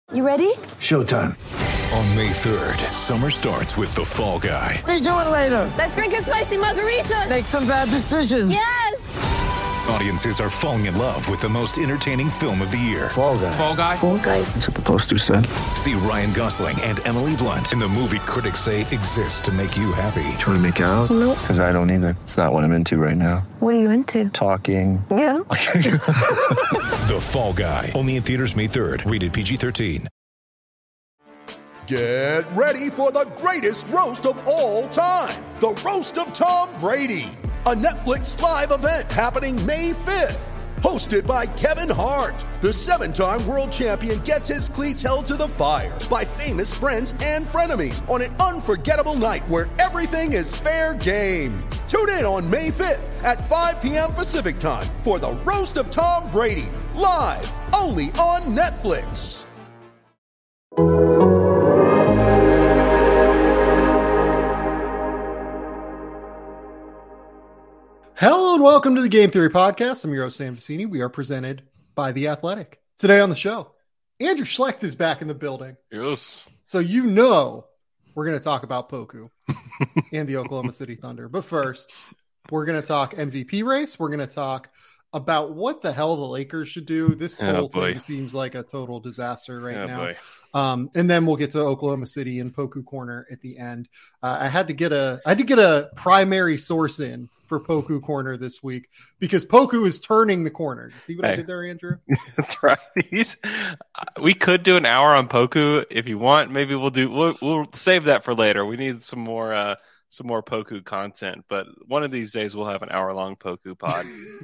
You ready? Showtime. On May 3rd, summer starts with The Fall Guy. Let's do it later. Let's drink a spicy margarita. Make some bad decisions. Yes! Audiences are falling in love with the most entertaining film of the year. Fall Guy. Fall Guy? Fall guy. That's what the poster said. See Ryan Gosling and Emily Blunt in the movie critics say exists to make you happy. Trying to make it out? Nope. Because I don't either. It's not what I'm into right now. What are you into? Talking. Yeah. The Fall Guy. Only in theaters May 3rd. Rated PG-13. Get ready for the greatest roast of all time. The Roast of Tom Brady. A Netflix live event happening May 5th. Hosted by Kevin Hart. The 7-time world champion gets his cleats held to the fire by famous friends and frenemies on an unforgettable night where everything is fair game. Tune in on May 5th at 5 p.m. Pacific time for the Roast of Tom Brady. Live only on Netflix. Hello and welcome to the Game Theory Podcast. I'm your host, Sam Vecini. We are presented by The Athletic. Today on the show, Andrew Schlecht is back in the building. Yes. So you know we're going to talk about Poku and the Oklahoma City Thunder. But first, we're going to talk MVP race. We're going to talk about what the hell the Lakers should do. This whole thing seems like a total disaster right now. And then we'll get to Oklahoma City and Poku Corner at the end. I had to get a primary source in for Poku Corner this week because Poku is turning the corner. You see what I did there, Andrew? That's right. We could do an hour on Poku if you want. Maybe we'll save that for later. We need some more Poku content, but one of these days we'll have an hour-long Poku pod.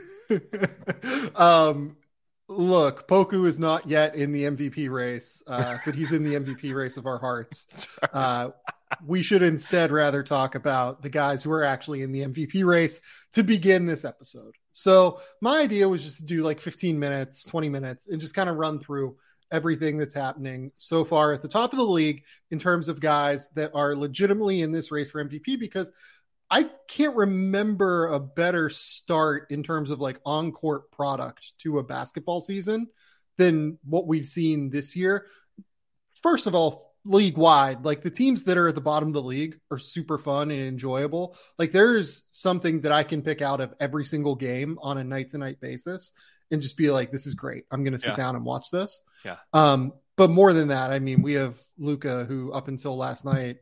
Look, Poku is not yet in the MVP race, but he's in the MVP race of our hearts. Right. We should instead rather talk about the guys who are actually in the MVP race to begin this episode. So my idea was just to do like 15 minutes, 20 minutes, and just kind of run through everything that's happening so far at the top of the league in terms of guys that are legitimately in this race for MVP, because I can't remember a better start in terms of like on-court product to a basketball season than what we've seen this year. First of all, league-wide, like the teams that are at the bottom of the league are super fun and enjoyable. Like there's something that I can pick out of every single game on a night-to-night basis and just be like, this is great. I'm going to sit down and watch this. Yeah. But more than that, I mean, we have Luka, who up until last night,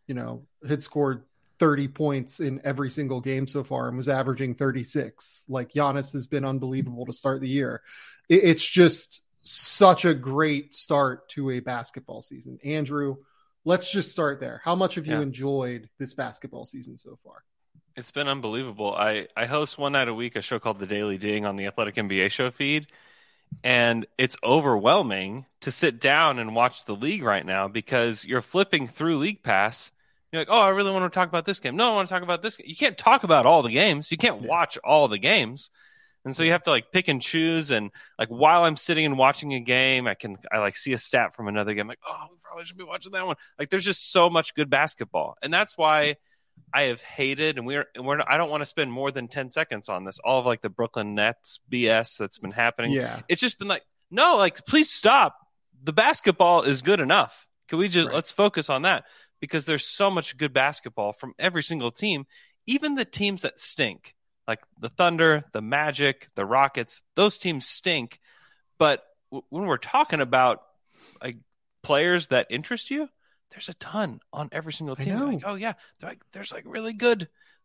had scored 30 points in every single game so far and was averaging 36. Like Giannis has been unbelievable to start the year. It's just such a great start to a basketball season. Andrew, let's just start there. How much have you enjoyed this basketball season so far? It's been unbelievable. I host one night a week a show called The Daily Ding on the Athletic NBA show feed, and it's overwhelming to sit down and watch the league right now because you're flipping through League Pass. You're like, oh, I really want to talk about this game. No, I want to talk about this game. You can't talk about all the games. You can't watch all the games. And so you have to like pick and choose. And like while I'm sitting and watching a game, I like see a stat from another game. Like, oh, we probably should be watching that one. Like there's just so much good basketball. And that's why I have hated, and I don't want to spend more than 10 seconds on this. All of like the Brooklyn Nets BS that's been happening. Yeah. It's just been like, no, like please stop. The basketball is good enough. Can we just, let's focus on that. Because there's so much good basketball from every single team, even the teams that stink, like the Thunder, the Magic, the Rockets, those teams stink. But when we're talking about like players that interest you, there's a ton on every single team. Like, oh yeah, there's really good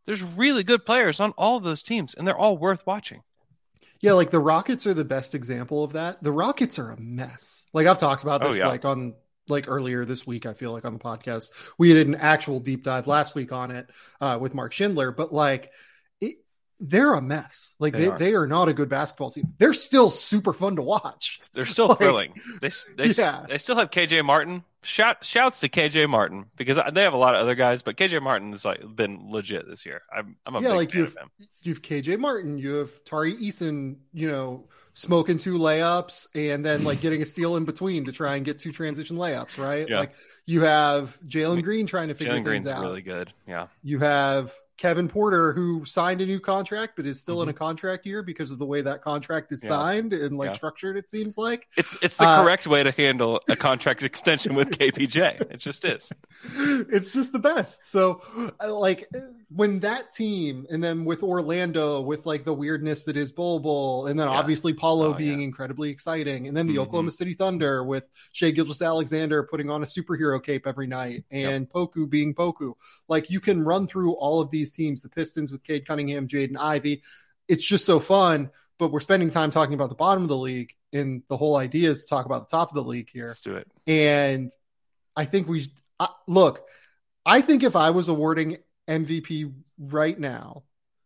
players on all of those teams, and they're all worth watching. Yeah, like the Rockets are the best example of that. The Rockets are a mess. Like I've talked about this like earlier this week, I feel like on the podcast, we did an actual deep dive last week on it with Mark Schindler, but like they're a mess. Like they are not a good basketball team. They're still super fun to watch. They're still thrilling. They still have KJ Martin. Shouts to KJ Martin because they have a lot of other guys, but KJ Martin has been legit this year. I'm a big fan of him. You've KJ Martin, you have Tari Eason, smoking 2 layups and then like getting a steal in between to try and get 2 transition layups, right? Yeah. Like you have Jalen Green trying to figure things out. Really good. Yeah. You have Kevin Porter, who signed a new contract, but is still in a contract year because of the way that contract is signed and structured, it seems like. It's the correct way to handle a contract extension with KPJ. It just is. It's just the best. So like when that team, and then with Orlando, with like the weirdness that is Bol Bol, and then obviously Paulo being incredibly exciting, and then the Oklahoma City Thunder with Shai Gilgeous-Alexander putting on a superhero cape every night, and Poku being Poku. Like you can run through all of these teams, the Pistons with Cade Cunningham, Jaden Ivey. It's just so fun, but we're spending time talking about the bottom of the league, and the whole idea is to talk about the top of the league here. Let's do it. And I think look, I think if I was awarding MVP right now,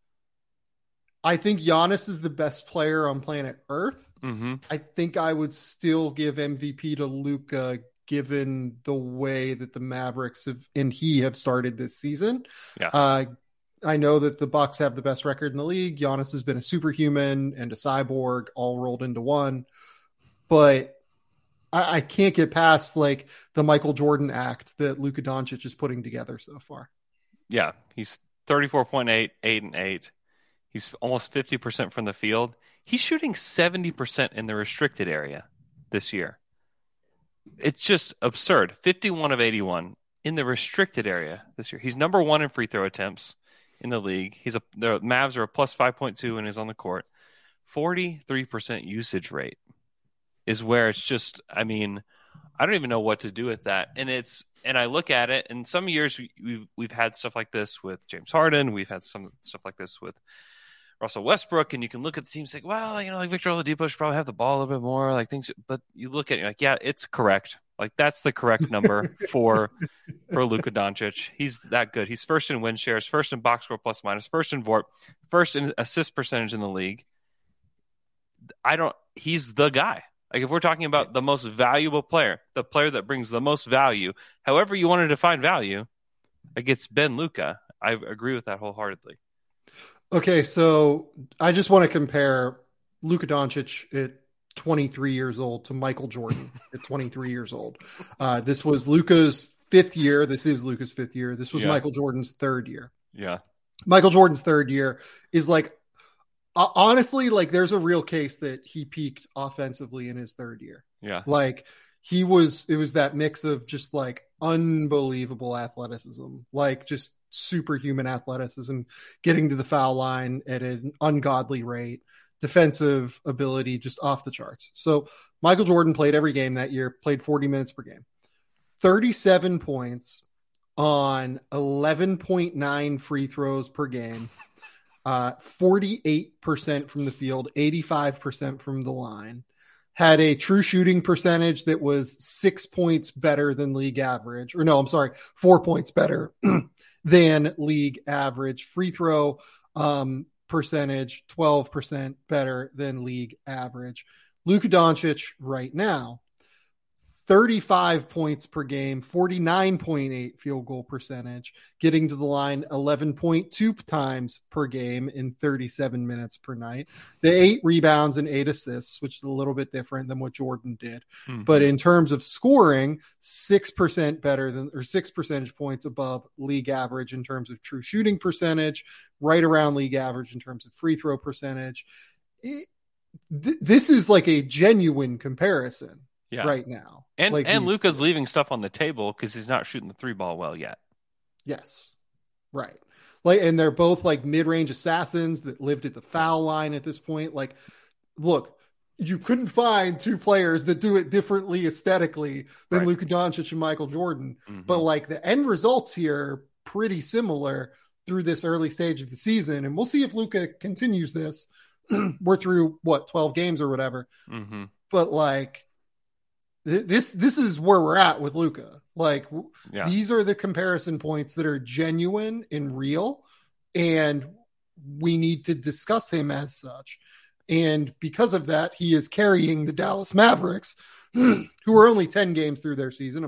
I think Giannis is the best player on planet Earth. I think I would still give MVP to Luka, given the way that the Mavericks have started this season. I know that the Bucks have the best record in the league. Giannis has been a superhuman and a cyborg all rolled into one, but I can't get past like the Michael Jordan act that Luka Doncic is putting together so far. Yeah, he's 34.8, 8-8. He's almost 50% from the field. He's shooting 70% in the restricted area this year. It's just absurd. 51 of 81 in the restricted area this year. He's number one in free throw attempts in the league. The Mavs are a plus 5.2 and is on the court. 43% usage rate is where it's just, I mean, I don't even know what to do with that. And I look at it, and some years we've had stuff like this with James Harden. We've had some stuff like this with Russell Westbrook, and you can look at the team and say, well, like Victor Oladipo should probably have the ball a little bit more, like things. But you look at it, like, yeah, it's correct. Like that's the correct number for Luka Doncic. He's that good. He's first in win shares, first in box score plus minus, first in VORP, first in assist percentage in the league. He's the guy. Like if we're talking about the most valuable player, the player that brings the most value, however you want to define value, it's Ben Luka. I agree with that wholeheartedly. Okay, so I just want to compare Luka Doncic at 23 years old to Michael Jordan at 23 years old. This was Luka's fifth year. This is Luka's fifth year. This was Michael Jordan's third year. Yeah. Michael Jordan's third year is like, honestly, like there's a real case that he peaked offensively in his third year. Yeah. Like it was that mix of just like unbelievable athleticism, like just superhuman athleticism, getting to the foul line at an ungodly rate, defensive ability just off the charts. So Michael Jordan played every game that year, played 40 minutes per game, 37 points on 11.9 free throws per game, 48% from the field, 85% from the line, had a true shooting percentage that was 6 points better than league average, 4 points better than league average. Free throw percentage 12% better than league average. Luka Doncic right now, 35 points per game, 49.8 field goal percentage, getting to the line 11.2 times per game in 37 minutes per night. The 8 rebounds and 8 assists, which is a little bit different than what Jordan did. But in terms of scoring, 6% better than, or 6 percentage points above league average in terms of true shooting percentage, right around league average in terms of free throw percentage. This is like a genuine comparison. Right now. And Luka's leaving stuff on the table because he's not shooting the 3-ball well yet. Yes. Right. Like, and they're both like mid-range assassins that lived at the foul line at this point. Like, look, you couldn't find two players that do it differently aesthetically than Luka Doncic and Michael Jordan. But like the end results here are pretty similar through this early stage of the season. And we'll see if Luka continues this. We're through 12 games or whatever. But like, this is where we're at with Luka. Like these are the comparison points that are genuine and real, and we need to discuss him as such. And because of that, he is carrying the Dallas Mavericks, who are only 10 games through their season,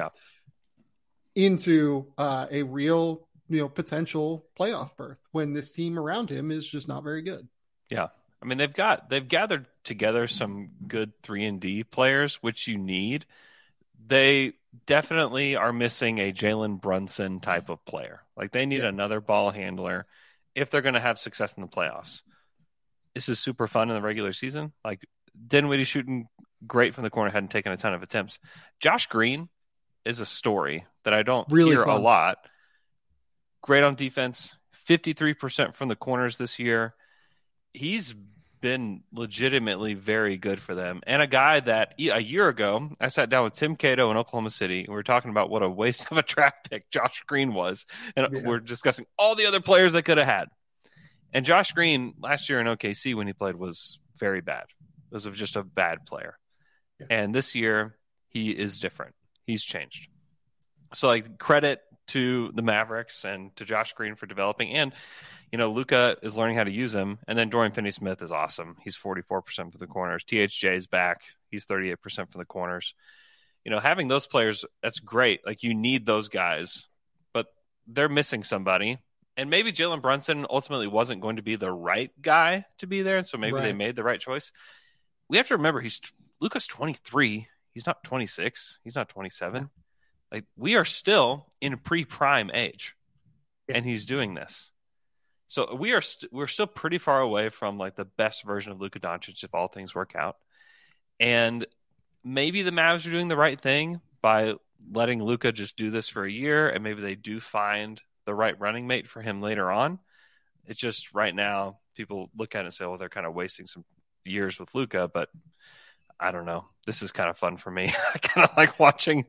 into a real, potential playoff berth when this team around him is just not very good. Yeah. I mean, they've gathered together some good 3-and-D players, which you need. They definitely are missing a Jalen Brunson type of player. Like they need another ball handler if they're going to have success in the playoffs. This is super fun in the regular season. Like Dinwiddie shooting great from the corner, hadn't taken a ton of attempts. Josh Green is a story that I don't hear a lot. Great on defense, 53% from the corners this year. He's been legitimately very good for them. And a guy that a year ago, I sat down with Tim Cato in Oklahoma City, and we were talking about what a waste of a draft pick Josh Green was. And we're discussing all the other players they could have had. And Josh Green last year in OKC when he played was very bad. It was just a bad player. Yeah. And this year he is different. He's changed. So like credit to the Mavericks and to Josh Green for developing. And, you know, Luka is learning how to use him. And then Dorian Finney-Smith is awesome. He's 44% for the corners. THJ is back. He's 38% for the corners. You know, having those players, that's great. Like you need those guys, but they're missing somebody. And maybe Jalen Brunson ultimately wasn't going to be the right guy to be there. And so maybe they made the right choice. We have to remember Luka's 23. He's not 26. He's not 27. Like we are still in pre-prime age, and he's doing this. So we're still pretty far away from like the best version of Luka Doncic if all things work out. And maybe the Mavs are doing the right thing by letting Luka just do this for a year, and maybe they do find the right running mate for him later on. It's just right now people look at it and say, well, they're kind of wasting some years with Luka, but I don't know. This is kind of fun for me. I kind of like watching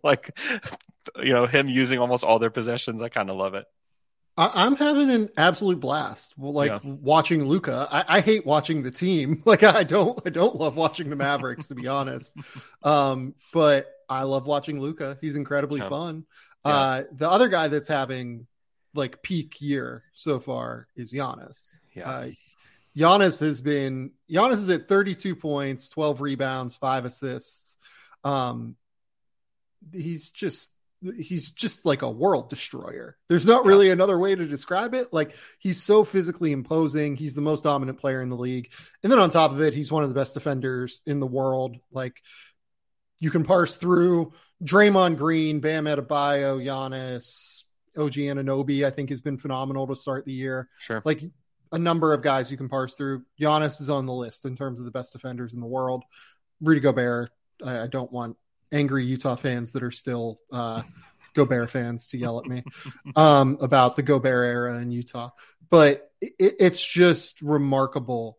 him using almost all their possessions. I kind of love it. I'm having an absolute blast. Watching Luka. I hate watching the team. Like I don't love watching the Mavericks, to be honest. But I love watching Luka. He's incredibly fun. The other guy that's having like peak year so far is Giannis. Giannis is at 32 points, 12 rebounds, 5 assists. He's just like a world destroyer. There's not really another way to describe it. Like he's so physically imposing. He's the most dominant player in the league. And then on top of it, he's one of the best defenders in the world. Like you can parse through Draymond Green, Bam Adebayo, Giannis, OG Anunoby, I think has been phenomenal to start the year. Sure. Like a number of guys you can parse through. Giannis is on the list in terms of the best defenders in the world. Rudy Gobert. I don't want angry Utah fans that are still Gobert fans to yell at me about the Gobert era in Utah. But it's just remarkable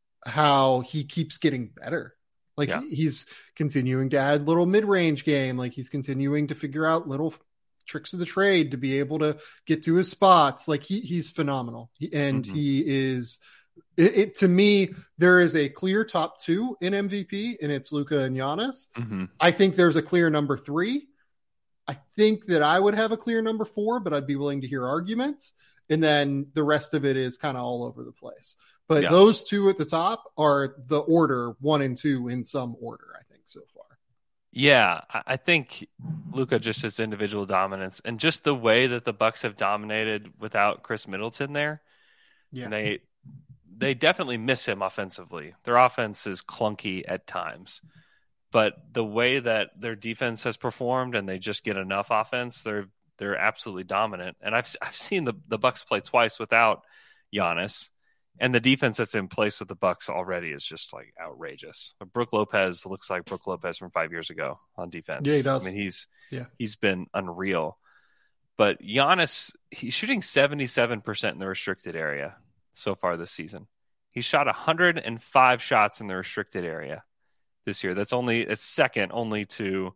how he keeps getting better. Like he's continuing to add little mid-range game. Like he's continuing to figure out little tricks of the trade to be able to get to his spots. Like he's phenomenal. He is to me, there is a clear top 2 in MVP, and it's Luka and Giannis. I think there's a clear number 3. I think that I would have a clear number 4, but I'd be willing to hear arguments. And then the rest of it is kind of all over the place. But those 2 at the top are the order 1 and 2 in some order, I think, so far. Yeah, I think Luka, just his individual dominance and just the way that the Bucks have dominated without Chris Middleton there. Yeah, they definitely miss him offensively. Their offense is clunky at times, but the way that their defense has performed and they just get enough offense, they're absolutely dominant. And I've seen the Bucks play twice without Giannis. And the defense that's in place with the Bucks already is just like outrageous. Brook Lopez looks like Brook Lopez from 5 years ago on defense. Yeah, he does. I mean, he's been unreal. But Giannis, he's shooting 77% in the restricted area so far this season. He shot 105 shots in the restricted area this year. It's second only to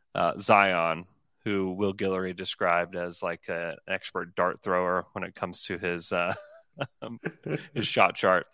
Zion, who Will Guillory described as like an expert dart thrower when it comes to his his shot chart.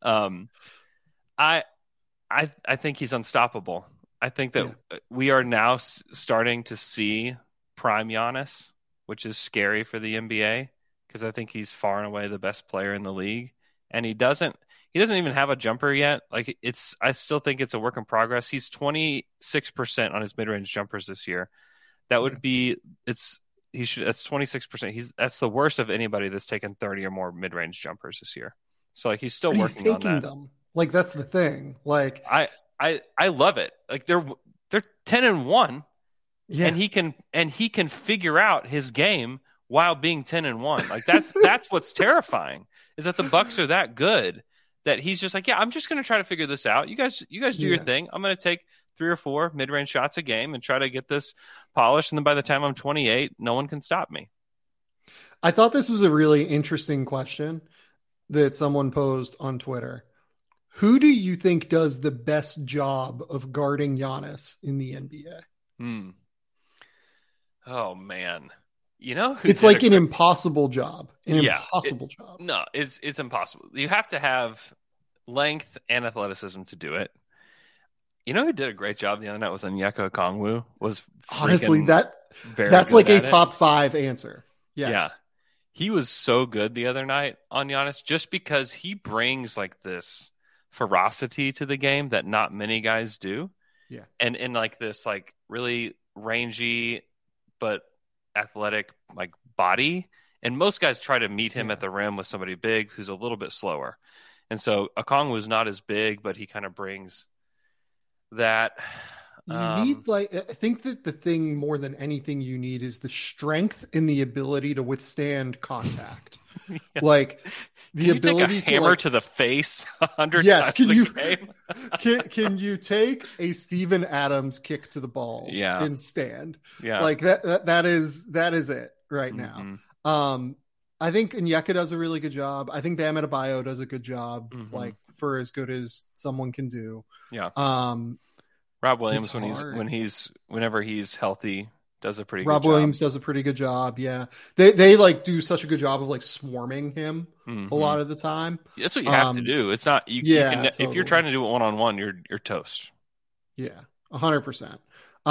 I think he's unstoppable. I think that we are now starting to see prime Giannis, which is scary for the NBA because I think he's far and away the best player in the league, and he doesn't even have a jumper yet. Like I still think it's a work in progress. He's 26% on his mid-range jumpers this year. That would be that's 26%. That's the worst of anybody that's taken 30 or more mid-range jumpers this year. So like he's still working on that. Them. Like that's the thing. Like I love it. Like they're 10-1 Yeah. and he can figure out his game while being 10-1. Like that's what's terrifying, is that the Bucks are that good that he's just like, yeah, I'm just going to try to figure this out. You guys do your thing. I'm going to take 3 or 4 mid-range shots a game and try to get this polished. And then by the time I'm 28, no one can stop me. I thought this was a really interesting question that someone posed on Twitter. Who do you think does the best job of guarding Giannis in the NBA? Oh man. You know, it's like an impossible job. Impossible job. No, it's impossible. You have to have length and athleticism to do it. You know who did a great job the other night was Onyeka Okongwu. Was honestly that's like a top 5 answer. Yes. Yeah. He was so good the other night on Giannis, just because he brings like this ferocity to the game that not many guys do. Yeah. And in like this like really rangy but athletic like body, and most guys try to meet him at the rim with somebody big who's a little bit slower. And so Okongwu was not as big, but he kind of brings that. You need I think that the thing more than anything you need is the strength and the ability to withstand contact. Yeah. Like the ability take a hammer to the face 100 yes, times a game. can you take a Steven Adams kick to the balls and stand? Yeah. Like that is it right now. I think Onyeka does a really good job. I think Bam Adebayo does a good job, like for as good as someone can do. Yeah. Rob Williams whenever he's healthy does a pretty good job. Rob Williams does a pretty good job. Yeah. They like do such a good job of like swarming him a lot of the time. That's what you have to do. It's not you can, totally. If you're trying to do it one-on-one, you're toast. Yeah. 100%.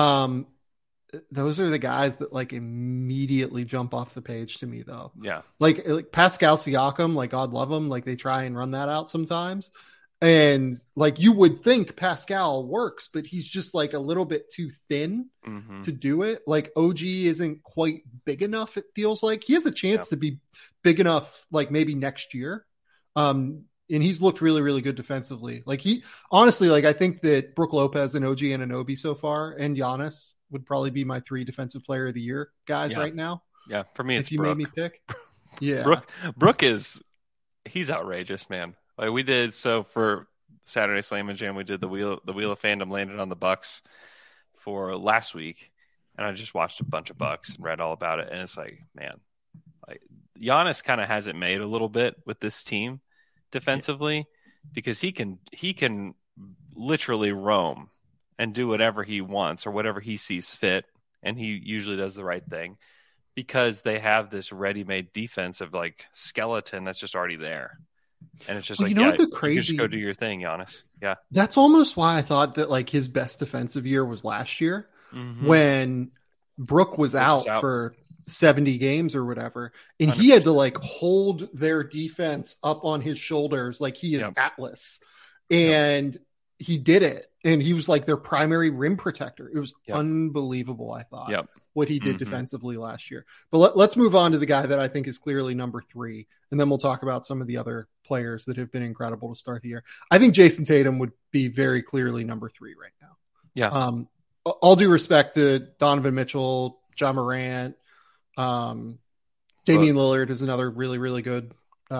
Those are the guys that like immediately jump off the page to me though. Yeah. Like Pascal Siakam, like God love him, like they try and run that out sometimes. And like you would think Pascal works, but he's just like a little bit too thin to do it. Like OG isn't quite big enough. It feels like he has a chance to be big enough, like maybe next year. And he's looked really, really good defensively. Like he honestly, like I think that Brook Lopez and OG Anunoby so far and Giannis would probably be my 3 defensive player of the year guys right now. Yeah. For me, it's if you Brook. made me pick. Yeah. Brook he's outrageous, man. Like we did for Saturday Slam and Jam, we did the wheel of fandom landed on the Bucks for last week, and I just watched a bunch of Bucks and read all about it, and it's like, man, like Giannis kind of has it made a little bit with this team defensively because he can literally roam and do whatever he wants or whatever he sees fit, and he usually does the right thing because they have this ready-made defensive like skeleton that's just already there. And it's just like, what the crazy, you just go do your thing, Giannis. Yeah. That's almost why I thought that like his best defensive year was last year when Brook was out for 70 games or whatever. And 100%. He had to like hold their defense up on his shoulders. Like he is Atlas and he did it. And he was like their primary rim protector. It was unbelievable. I thought what he did defensively last year, but let's move on to the guy that I think is clearly number 3. And then we'll talk about some of the other players that have been incredible to start the year. I think Jason Tatum would be very clearly number 3 right now. Yeah. All due respect to Donovan Mitchell, Ja Morant, Damian Lillard is another really, really good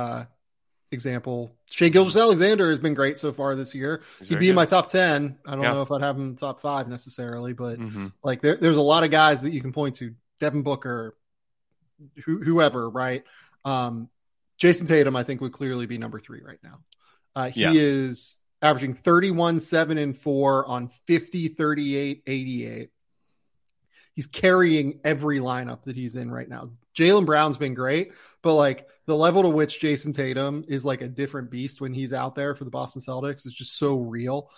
example. Shai Gilgeous-Alexander has been great so far this year. He'd be in my top 10. I don't know if I'd have him top 5 necessarily, but like there's a lot of guys that you can point to. Devin Booker, whoever, right? Jason Tatum, I think, would clearly be number 3 right now. He is averaging 31, 7, and 4 on 50, 38, 88. He's carrying every lineup that he's in right now. Jaylen Brown's been great, but like the level to which Jason Tatum is like a different beast when he's out there for the Boston Celtics is just so real.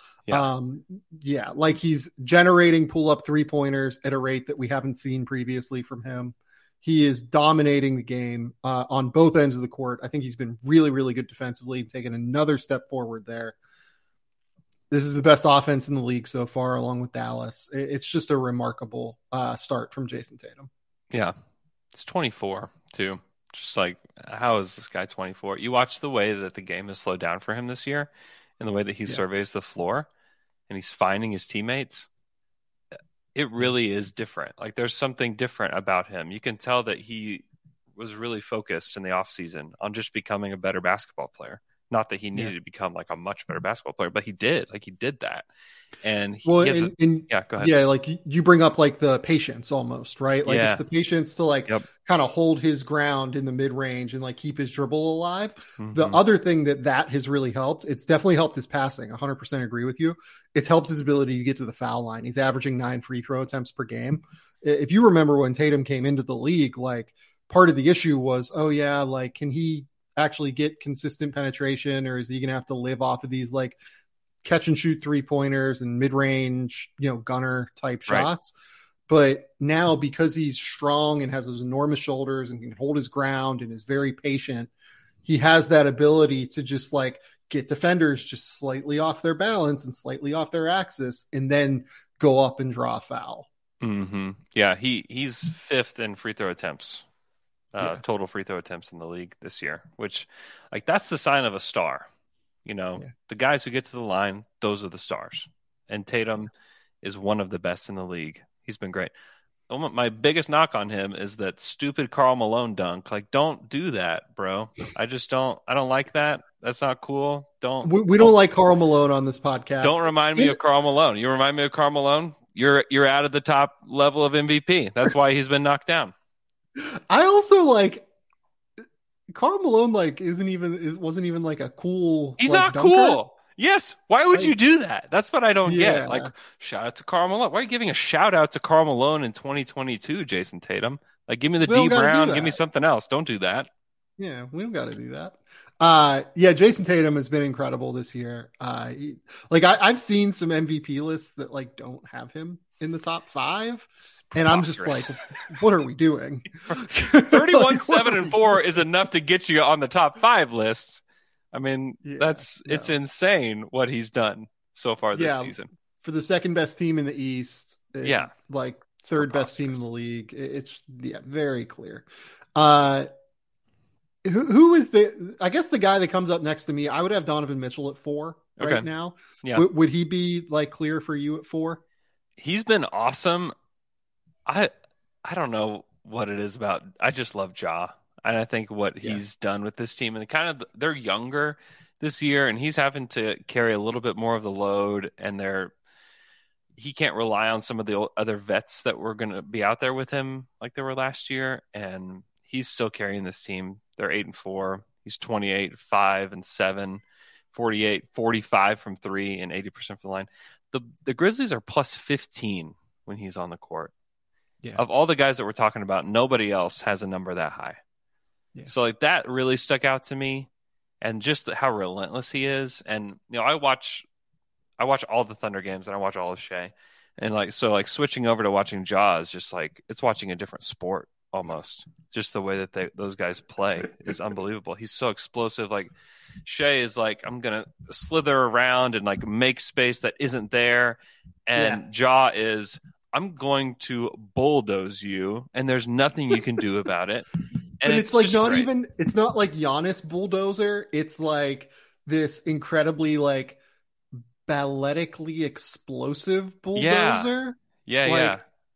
Like he's generating pull-up 3-pointers at a rate that we haven't seen previously from him. He is dominating the game on both ends of the court. I think he's been really, really good defensively, taking another step forward there. This is the best offense in the league so far, along with Dallas. It's just a remarkable start from Jason Tatum. Yeah. It's 24, too. Just like, how is this guy 24? You watch the way that the game has slowed down for him this year and the way that he surveys the floor and he's finding his teammates. it really is different. Like there's something different about him. You can tell that he was really focused in the offseason on just becoming a better basketball player. Not that he needed to become like a much better basketball player, but he did. Like he did that. And he well, has yeah, go ahead. Yeah, like you bring up like the patience almost, right? Like it's the patience to like kind of hold his ground in the mid range and like keep his dribble alive. Mm-hmm. The other thing that has really helped, it's definitely helped his passing. 100% agree with you. It's helped his ability to get to the foul line. He's averaging 9 free throw attempts per game. If you remember when Tatum came into the league, like part of the issue was, like can he actually get consistent penetration, or is he gonna have to live off of these like catch and shoot 3-pointers and mid-range, gunner type shots? But now, because he's strong and has those enormous shoulders and can hold his ground and is very patient, he has that ability to just like get defenders just slightly off their balance and slightly off their axis and then go up and draw a foul. Mm-hmm. Yeah, he's 5th in free throw attempts. Total free throw attempts in the league this year, which like that's the sign of a star. The guys who get to the line, those are the stars. And Tatum is one of the best in the league. He's been great. My biggest knock on him is that stupid Karl Malone dunk. Like, don't do that, bro. I don't like that. That's not cool. We don't like Karl Malone on this podcast. Don't remind me of Karl Malone. You remind me of Karl Malone, you're out of the top level of MVP. That's why he's been knocked down. I also like Karl Malone. Like, wasn't even like a cool. He's like, not dunker. Cool. Yes. Why would you do that? That's what I don't get. Like, shout out to Karl Malone. Why are you giving a shout out to Karl Malone in 2022, Jason Tatum? Like, give me the D Brown. Give me something else. Don't do that. Yeah, we don't got to do that. Jason Tatum has been incredible this year. I've seen some MVP lists that like don't have him in the top 5, and I'm just like, what are we doing? 31, 7, and 4 is enough to get you on the top 5 list. I mean, it's insane what he's done so far this season. For the second best team in the East, like third best team in the league, it's very clear. Who is I guess the guy that comes up next to me, I would have Donovan Mitchell at 4 right now. Yeah. Would he be like clear for you at 4? He's been awesome. I don't know what it is about. I just love Ja. And I think what he's done with this team, and kind of they're younger this year, and he's having to carry a little bit more of the load, and he can't rely on some of the other vets that were going to be out there with him like they were last year. And he's still carrying this team. They're 8-4. He's 28, 5 and 7, 48, 45 from 3 and 80% from the line. The Grizzlies are plus 15 when he's on the court. Yeah. Of all the guys that we're talking about, nobody else has a number that high. Yeah. So like that really stuck out to me, and just how relentless he is. And I watch all the Thunder games, and I watch all of Shea, and switching over to watching Ja is just like it's watching a different sport almost. Just the way that those guys play is unbelievable. He's so explosive. Like Shea is like, I'm gonna slither around and like make space that isn't there, and Ja is, I'm going to bulldoze you, and there's nothing you can do about it. And it's like not great. Even, it's not like Giannis bulldozer. It's like this incredibly like balletically explosive bulldozer. Yeah.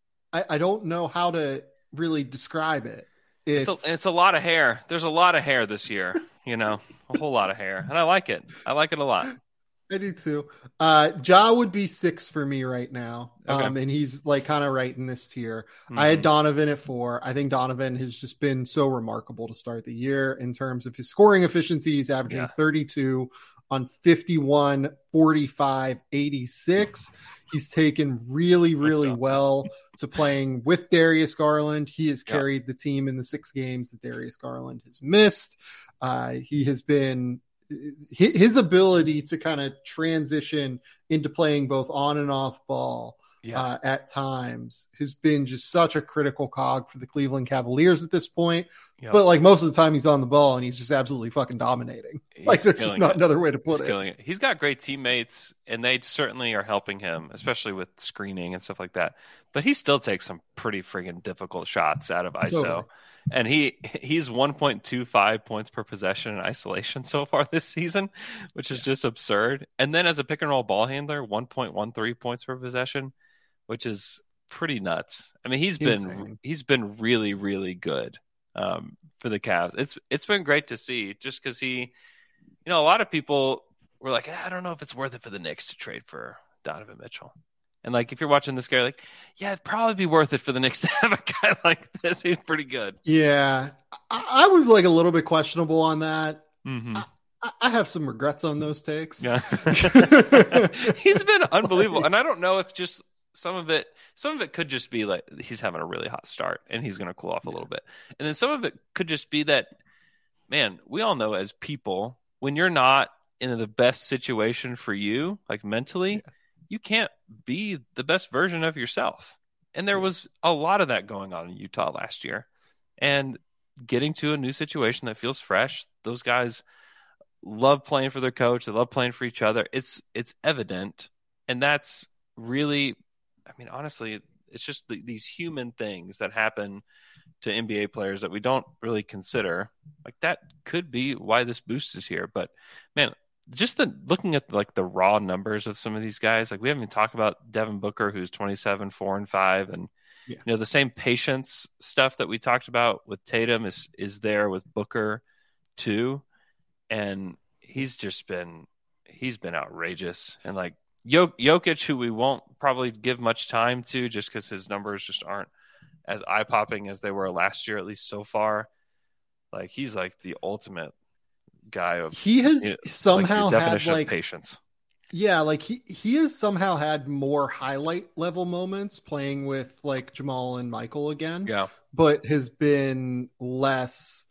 I don't know how to really describe it. It's a lot of hair. There's a lot of hair this year, a whole lot of hair. And I like it. I like it a lot. I do too. Ja would be 6 for me right now. Okay. And he's like kind of right in this tier. Mm-hmm. I had Donovan at 4. I think Donovan has just been so remarkable to start the year in terms of his scoring efficiency. He's averaging 32 on 51, 45, 86. He's taken really, really well to playing with Darius Garland. He has carried the team in the 6 games that Darius Garland has missed. He has been his ability to kind of transition into playing both on and off ball at times has been just such a critical cog for the Cleveland Cavaliers at this point. But like most of the time he's on the ball and he's just absolutely fucking dominating. Like there's just not another way to put it. He's got great teammates, and they certainly are helping him, especially with screening and stuff like that. But he still takes some pretty friggin' difficult shots out of ISO. Totally. And he's 1.25 points per possession in isolation so far this season, which is just absurd. And then as a pick and roll ball handler, 1.13 points per possession, which is pretty nuts. I mean, Insane. he's been really, really good for the Cavs. It's been great to see, just because a lot of people were like, I don't know if it's worth it for the Knicks to trade for Donovan Mitchell. And like, if you're watching this guy, like, yeah, it'd probably be worth it for the Knicks to have a guy like this. He's pretty good. Yeah, I was like a little bit questionable on that. Mm-hmm. I have some regrets on those takes. Yeah. He's been unbelievable. And I don't know if just some of it could just be like he's having a really hot start and he's going to cool off a little bit. And then some of it could just be that, man, we all know as people, when you're not in the best situation for you, like mentally, you can't be the best version of yourself. And there was a lot of that going on in Utah last year. And getting to a new situation that feels fresh, those guys love playing for their coach. They love playing for each other. It's evident. And that's really, I mean, honestly, it's just these human things that happen to NBA players that we don't really consider. Like, that could be why this boost is here. But man, just looking at like the raw numbers of some of these guys, like we haven't even talked about Devin Booker, who's 27, 4 and 5. And, the same patience stuff that we talked about with Tatum is there with Booker too. And he's been outrageous. And like Jokic, who we won't probably give much time to just because his numbers just aren't as eye-popping as they were last year, at least so far. Like, he's like the ultimate guy of he has somehow like had like patience. Yeah, like he has somehow had more highlight level moments playing with like Jamal and Michael again. Yeah. But has been less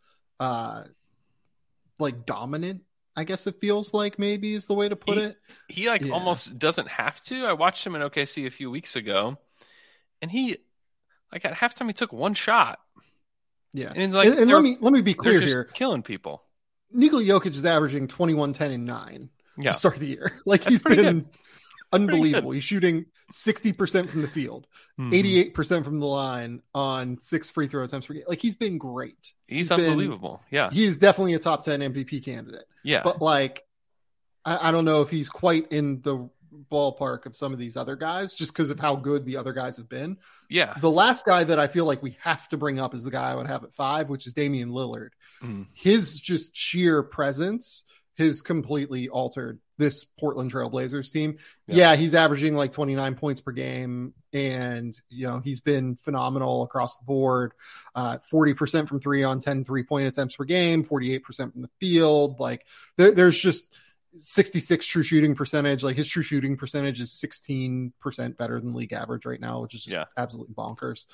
like dominant, I guess it feels like, maybe is the way to put it. He almost doesn't have to. I watched him in OKC a few weeks ago, and he like at halftime he took one shot. Yeah. And let me be clear here. Killing people. Nikola Jokic is averaging 21, 10, and 9 to start the year. Like, That's he's been good. unbelievable. He's shooting 60% from the field, 88% from the line on 6 free throw attempts per game. Like, he's been great. He's unbelievable. Yeah. He is definitely a top 10 MVP candidate. Yeah. But like, I don't know if he's quite in the ballpark of some of these other guys just because of how good the other guys have been. Yeah. The last guy that I feel like we have to bring up is the guy I would have at 5, which is Damian Lillard. His just sheer presence has completely altered this Portland Trail Blazers team. Yeah, he's averaging like 29 points per game, and he's been phenomenal across the board. 40% from 3 on 10 3-point attempts per game, 48% from the field. Like, there's just 66 true shooting percentage. Like, his true shooting percentage is 16% better than league average right now, which is just absolutely bonkers.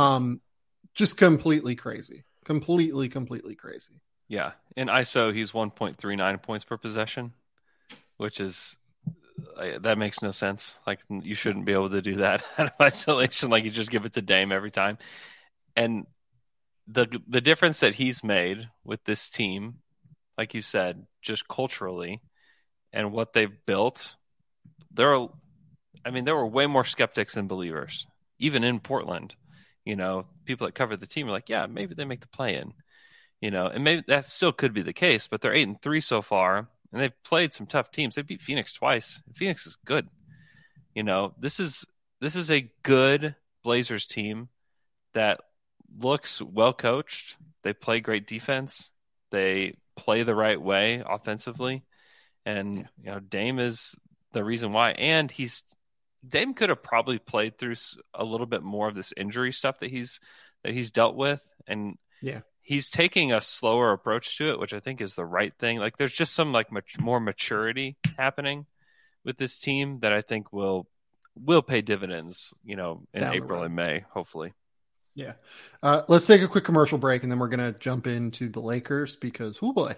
Just completely crazy. Completely crazy. Yeah. In ISO, he's 1.39 points per possession, which is that makes no sense. Like, you shouldn't be able to do that out of isolation. Like, you just give it to Dame every time. And the difference that he's made with this team, like you said, just culturally and what they've built, there were way more skeptics than believers, even in Portland. People that covered the team are like, yeah, maybe they make the play-in, and maybe that still could be the case, but they're 8-3 so far, and they've played some tough teams. They beat Phoenix twice. Phoenix is good. This is a good Blazers team that looks well coached. They play great defense. They play the right way offensively, and Dame is the reason why. And Dame could have probably played through a little bit more of this injury stuff that he's dealt with, and he's taking a slower approach to it, which I think is the right thing. Like, there's just some like more maturity happening with this team that I think will pay dividends, in April and May, hopefully. Yeah. Let's take a quick commercial break, and then we're going to jump into the Lakers because, oh boy.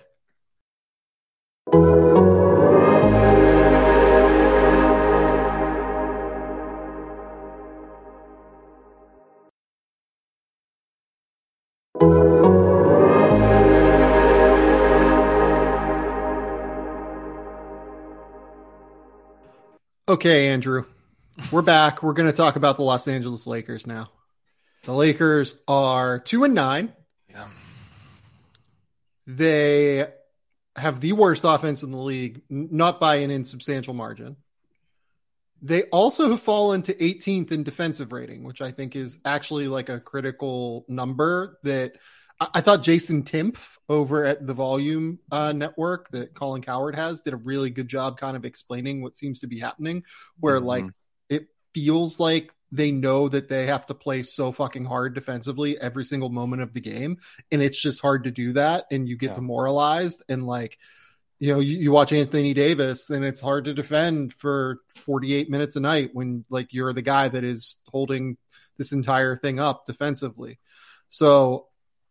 Okay, Andrew, we're back. We're going to talk about the Los Angeles Lakers now. The Lakers are 2-9. Yeah. They have the worst offense in the league, not by an insubstantial margin. They also have fallen to 18th in defensive rating, which I think is actually like a critical number that I thought Jason Timpf over at the Volume network that Colin Cowherd has did a really good job kind of explaining what seems to be happening, where like it feels like they know that they have to play so fucking hard defensively every single moment of the game. And it's just hard to do that. And you get demoralized and like, you know, you watch Anthony Davis and it's hard to defend for 48 minutes a night when like you're the guy that is holding this entire thing up defensively. So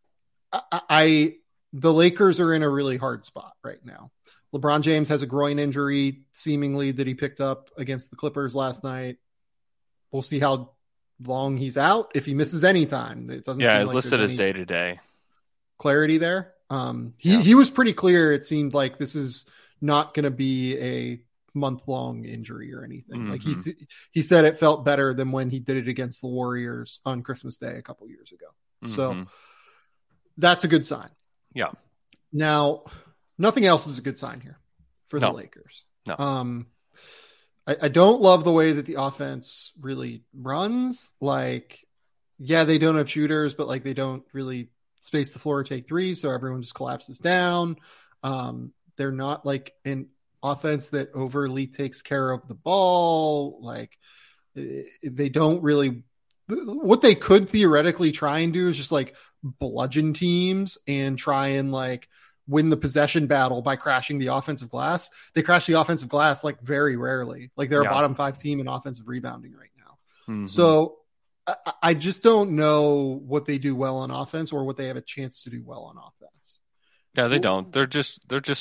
the Lakers are in a really hard spot right now. LeBron James has a groin injury seemingly that he picked up against the Clippers last night. We'll see how long he's out. If he misses any time, it doesn't seem like it's listed as day-to-day. Clarity there. He was pretty clear. It seemed like this is not going to be a month-long injury or anything. Like he said it felt better than when he did it against the Warriors on Christmas Day a couple years ago. So that's a good sign. Yeah. Now, nothing else is a good sign here for the Lakers. No. I don't love the way that the offense really runs. Like, yeah, they don't have shooters, but like they don't really space the floor or take threes, so everyone just collapses down. They're not like an offense that overly takes care of the ball. Like they don't really. What they could theoretically try and do is just like bludgeon teams and try and like win the possession battle by crashing the offensive glass. They crash the offensive glass like very rarely. Like they're a bottom 5 team in offensive rebounding right now. So I just don't know what they do well on offense or what they have a chance to do well on offense. Yeah, they don't. They're just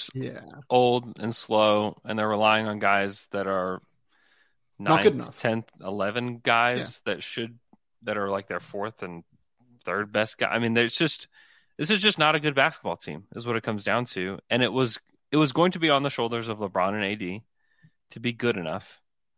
old and slow, and they're relying on guys that are not good enough. 10th, 11 guys that are like their 4th and 3rd best guy. I mean, this is just not a good basketball team, is what it comes down to. And it was going to be on the shoulders of LeBron and AD to be good enough.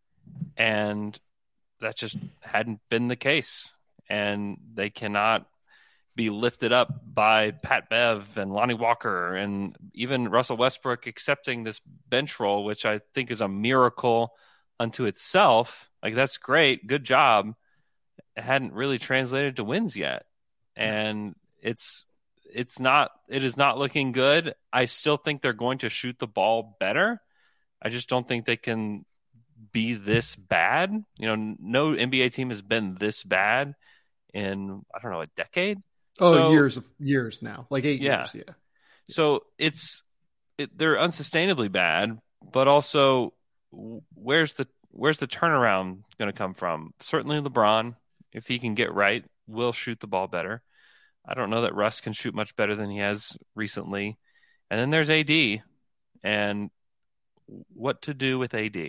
And that just hadn't been the case. And they cannot be lifted up by Pat Bev and Lonnie Walker and even Russell Westbrook accepting this bench role, which I think is a miracle unto itself. Like, that's great. Good job. It hadn't really translated to wins yet. And it is not looking good. I still think they're going to shoot the ball better. I just don't think they can be this bad. You know, no NBA team has been this bad in, I don't know, a decade. Years now, like 8 years. Yeah. So they're unsustainably bad, but also where's the turnaround going to come from? Certainly LeBron, if he can get right, will shoot the ball better. I don't know that Russ can shoot much better than he has recently. And then there's AD, and what to do with AD.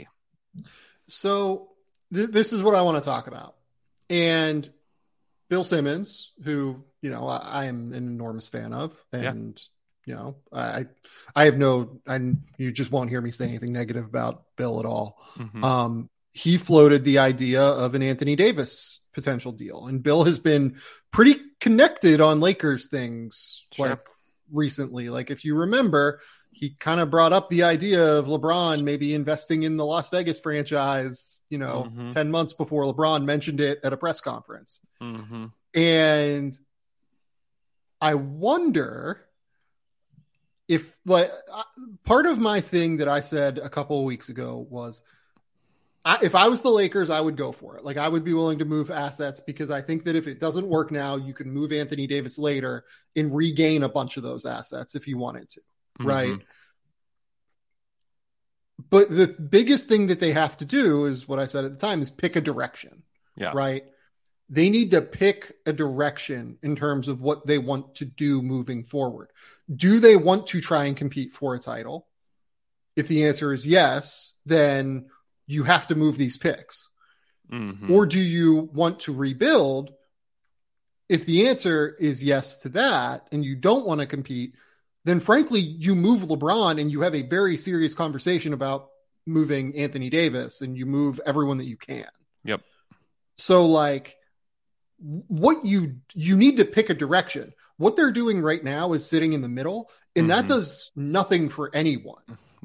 So this is what I want to talk about. And Bill Simmons, who, you know, I am an enormous fan of, and, you know, I have you just won't hear me say anything negative about Bill at all. He floated the idea of an Anthony Davis potential deal. And Bill has been pretty connected on Lakers things like recently. Like, if you remember, he kind of brought up the idea of LeBron maybe investing in the Las Vegas franchise, you know, 10 months before LeBron mentioned it at a press conference. And I wonder if, like, part of my thing that I said a couple of weeks ago was, if I was the Lakers, I would go for it. Like, I would be willing to move assets because I think that if it doesn't work now, you can move Anthony Davis later and regain a bunch of those assets if you wanted to. Right. But the biggest thing that they have to do is what I said at the time is pick a direction. Yeah. Right. They need to pick a direction in terms of what they want to do moving forward. Do they want to try and compete for a title? If the answer is yes, then you have to move these picks. Or do you want to rebuild? If the answer is yes to that, and you don't want to compete, then frankly, you move LeBron and you have a very serious conversation about moving Anthony Davis, and you move everyone that you can. Yep. So, like, what you need to pick a direction. What they're doing right now is sitting in the middle, and that does nothing for anyone.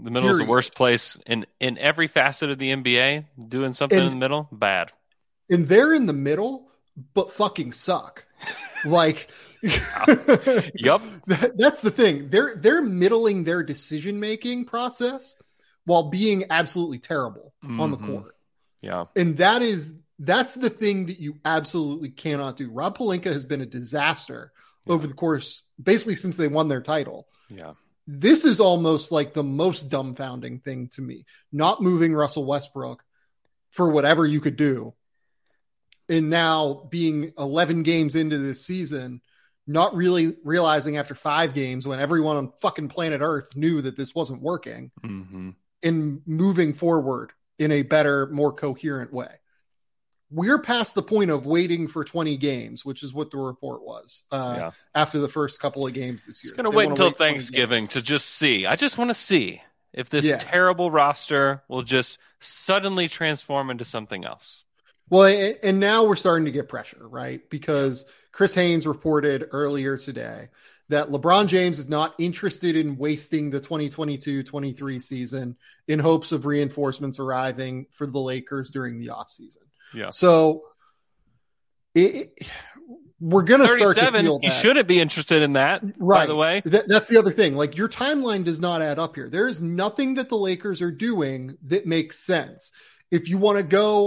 The middle is the worst place in every facet of the NBA. Doing something in the middle, bad. And they're in the middle, but fucking suck. Like, Yup. That's the thing. They're middling their decision-making process while being absolutely terrible on the court. Yeah. And that's the thing that you absolutely cannot do. Rob Pelinka has been a disaster over the course, basically since they won their title. Yeah. This is almost like the most dumbfounding thing to me. Not moving Russell Westbrook for whatever you could do. And now being 11 games into this season, not really realizing after 5 games when everyone on fucking planet Earth knew that this wasn't working, and moving forward in a better, more coherent way. We're past the point of waiting for 20 games, which is what the report was after the first couple of games this year. It's going to wait until Thanksgiving to just see. I just want to see if this terrible roster will just suddenly transform into something else. Well, and now we're starting to get pressure, right? Because Chris Haynes reported earlier today that LeBron James is not interested in wasting the 2022-23 season in hopes of reinforcements arriving for the Lakers during the offseason. Yeah. So we're going to start to feel that. He shouldn't be interested in that, right. By the way. That's the other thing. Like, your timeline does not add up here. There is nothing that the Lakers are doing that makes sense. If you want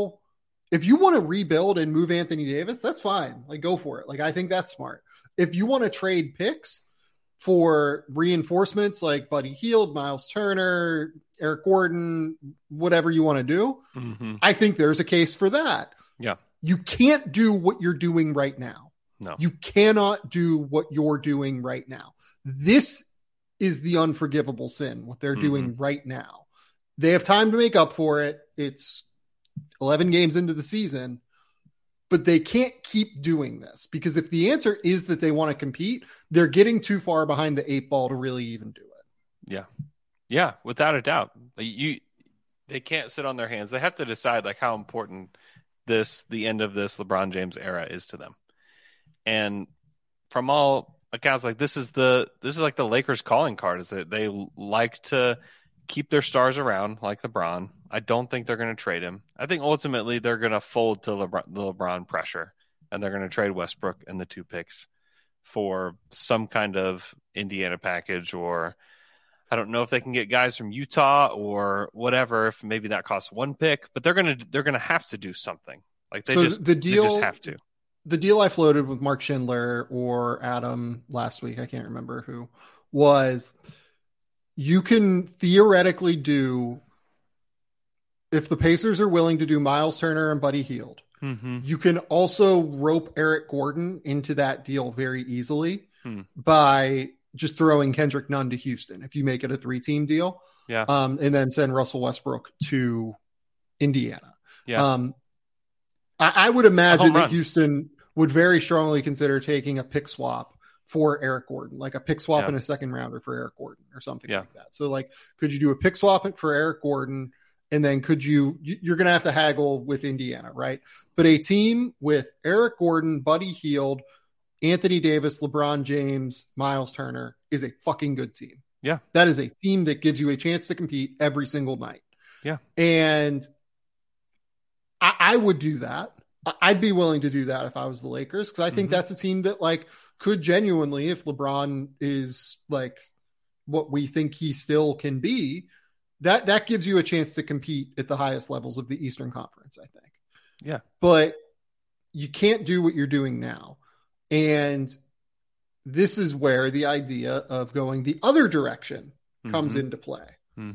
to rebuild and move Anthony Davis, that's fine. Like, go for it. Like, I think that's smart. If you want to trade picks for reinforcements like Buddy Hield, Miles Turner, Eric Gordon, whatever you want to do, I think there's a case for that. Yeah. You can't do what you're doing right now. No. You cannot do what you're doing right now. This is the unforgivable sin, what they're doing right now. They have time to make up for it. It's 11 games into the season, but they can't keep doing this, because if the answer is that they want to compete, they're getting too far behind the 8 ball to really even do it. Yeah. Yeah. Without a doubt. They can't sit on their hands. They have to decide like how important the end of this LeBron James era is to them. And from all accounts, like this is like the Lakers calling card, is that they like to keep their stars around like LeBron. I don't think they're going to trade him. I think ultimately they're going to fold to the LeBron pressure, and they're going to trade Westbrook and the 2 picks for some kind of Indiana package, or I don't know if they can get guys from Utah or whatever, if maybe that costs 1 pick, but they're going to have to do something. Like they just have to. The deal I floated with Mark Schindler or Adam last week, I can't remember who, was you can theoretically do, if the Pacers are willing to do Miles Turner and Buddy Hield, you can also rope Eric Gordon into that deal very easily by just throwing Kendrick Nunn to Houston if you make it a 3-team deal. Yeah. And then send Russell Westbrook to Indiana. Yeah. I would imagine that Houston would very strongly consider taking a pick swap for Eric Gordon, like a pick swap and a second rounder for Eric Gordon or something like that. So like, could you do a pick swap for Eric Gordon? And then you're going to have to haggle with Indiana, right? But a team with Eric Gordon, Buddy Hield, Anthony Davis, LeBron James, Miles Turner is a fucking good team. Yeah. That is a team that gives you a chance to compete every single night. Yeah. And I would do that. I'd be willing to do that if I was the Lakers, because I think that's a team that like could genuinely, if LeBron is like what we think he still can be, that gives you a chance to compete at the highest levels of the Eastern Conference, I think. Yeah. But you can't do what you're doing now. And this is where the idea of going the other direction comes into play.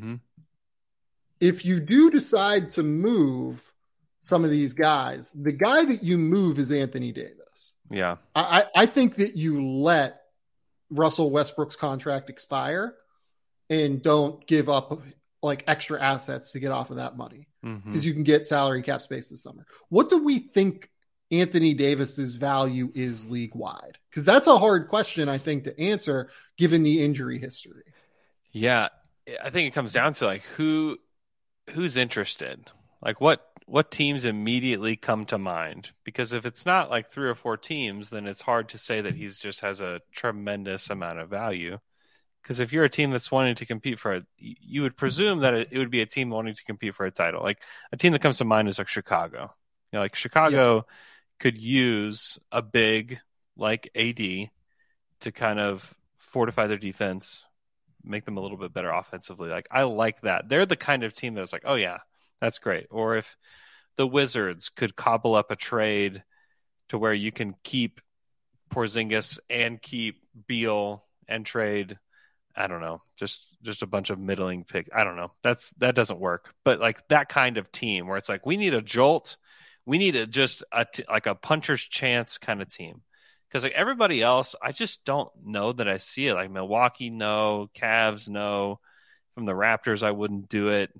If you do decide to move some of these guys, the guy that you move is Anthony Davis. Yeah. I think that you let Russell Westbrook's contract expire and don't give up like extra assets to get off of that money, because you can get salary cap space this summer. What do we think Anthony Davis's value is league wide? Because that's a hard question, I think, to answer given the injury history. Yeah. I think it comes down to like who's interested, like what teams immediately come to mind? Because if it's not like 3 or 4 teams, then it's hard to say that he's just has a tremendous amount of value. Because if you're a team that's wanting to compete for it, you would presume that it would be a team wanting to compete for a title. Like a team that comes to mind is like Chicago. Like Chicago could use a big like AD to kind of fortify their defense, make them a little bit better offensively. Like I like that. They're the kind of team that's like, oh yeah, that's great. Or if the Wizards could cobble up a trade to where you can keep Porzingis and keep Beal and trade, I don't know, just a bunch of middling picks. I don't know. That doesn't work. But like that kind of team where it's like we need a jolt, we need like a puncher's chance kind of team. Because like everybody else, I just don't know that I see it. Like Milwaukee, no. Cavs, no. From the Raptors, I wouldn't do it.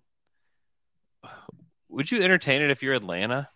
Would you entertain it if you're Atlanta?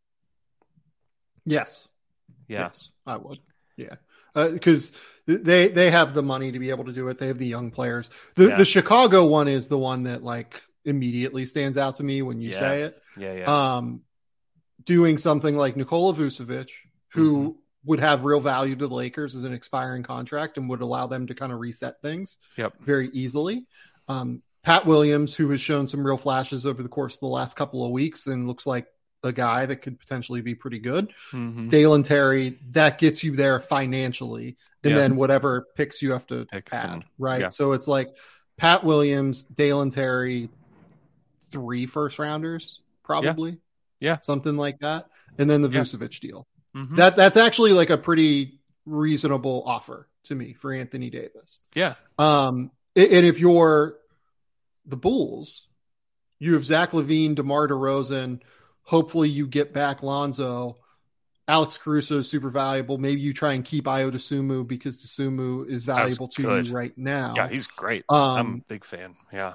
Yes. Yeah. Yes, I would. Yeah. Because they have the money to be able to do it. They have the young players. The Chicago one is the one that like immediately stands out to me when you say it. Yeah. Doing something like Nikola Vucevic, who would have real value to the Lakers as an expiring contract and would allow them to kind of reset things very easily. Pat Williams, who has shown some real flashes over the course of the last couple of weeks and looks like a guy that could potentially be pretty good. Dalen Terry, that gets you there financially. And then whatever picks you have to add, right? Yeah. So it's like Pat Williams, Dalen Terry, 3 first rounders, probably. Yeah. Something like that. And then the Vucevic deal. That's actually like a pretty reasonable offer to me for Anthony Davis. Yeah. And if you're the Bulls, you have Zach LaVine, DeMar DeRozan. Hopefully you get back Lonzo. Alex Caruso is super valuable. Maybe you try and keep Ayo Dosunmu because Dosunmu is valuable to you right now. Yeah, he's great. I'm a big fan. Yeah.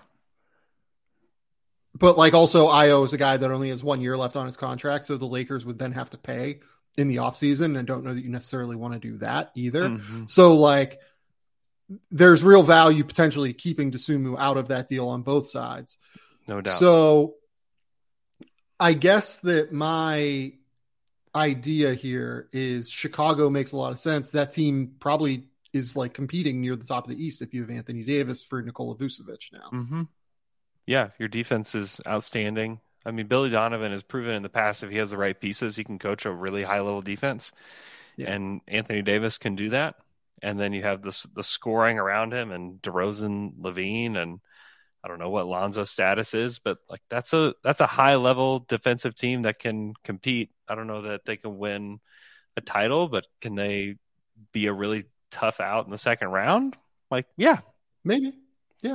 But like also Ayo is a guy that only has 1 year left on his contract. So the Lakers would then have to pay in the offseason. And don't know that you necessarily want to do that either. So like there's real value potentially keeping Dosunmu out of that deal on both sides. No doubt. So I guess that my idea here is Chicago makes a lot of sense. That team probably is like competing near the top of the East if you have Anthony Davis for Nikola Vucevic now. Yeah, your defense is outstanding. I mean, Billy Donovan has proven in the past if he has the right pieces, he can coach a really high-level defense. Yeah. And Anthony Davis can do that. And then you have the scoring around him and DeRozan, LaVine, and I don't know what Lonzo's status is, but like that's a high-level defensive team that can compete. I don't know that they can win a title, but can they be a really tough out in the second round? Like, yeah. Maybe. Yeah.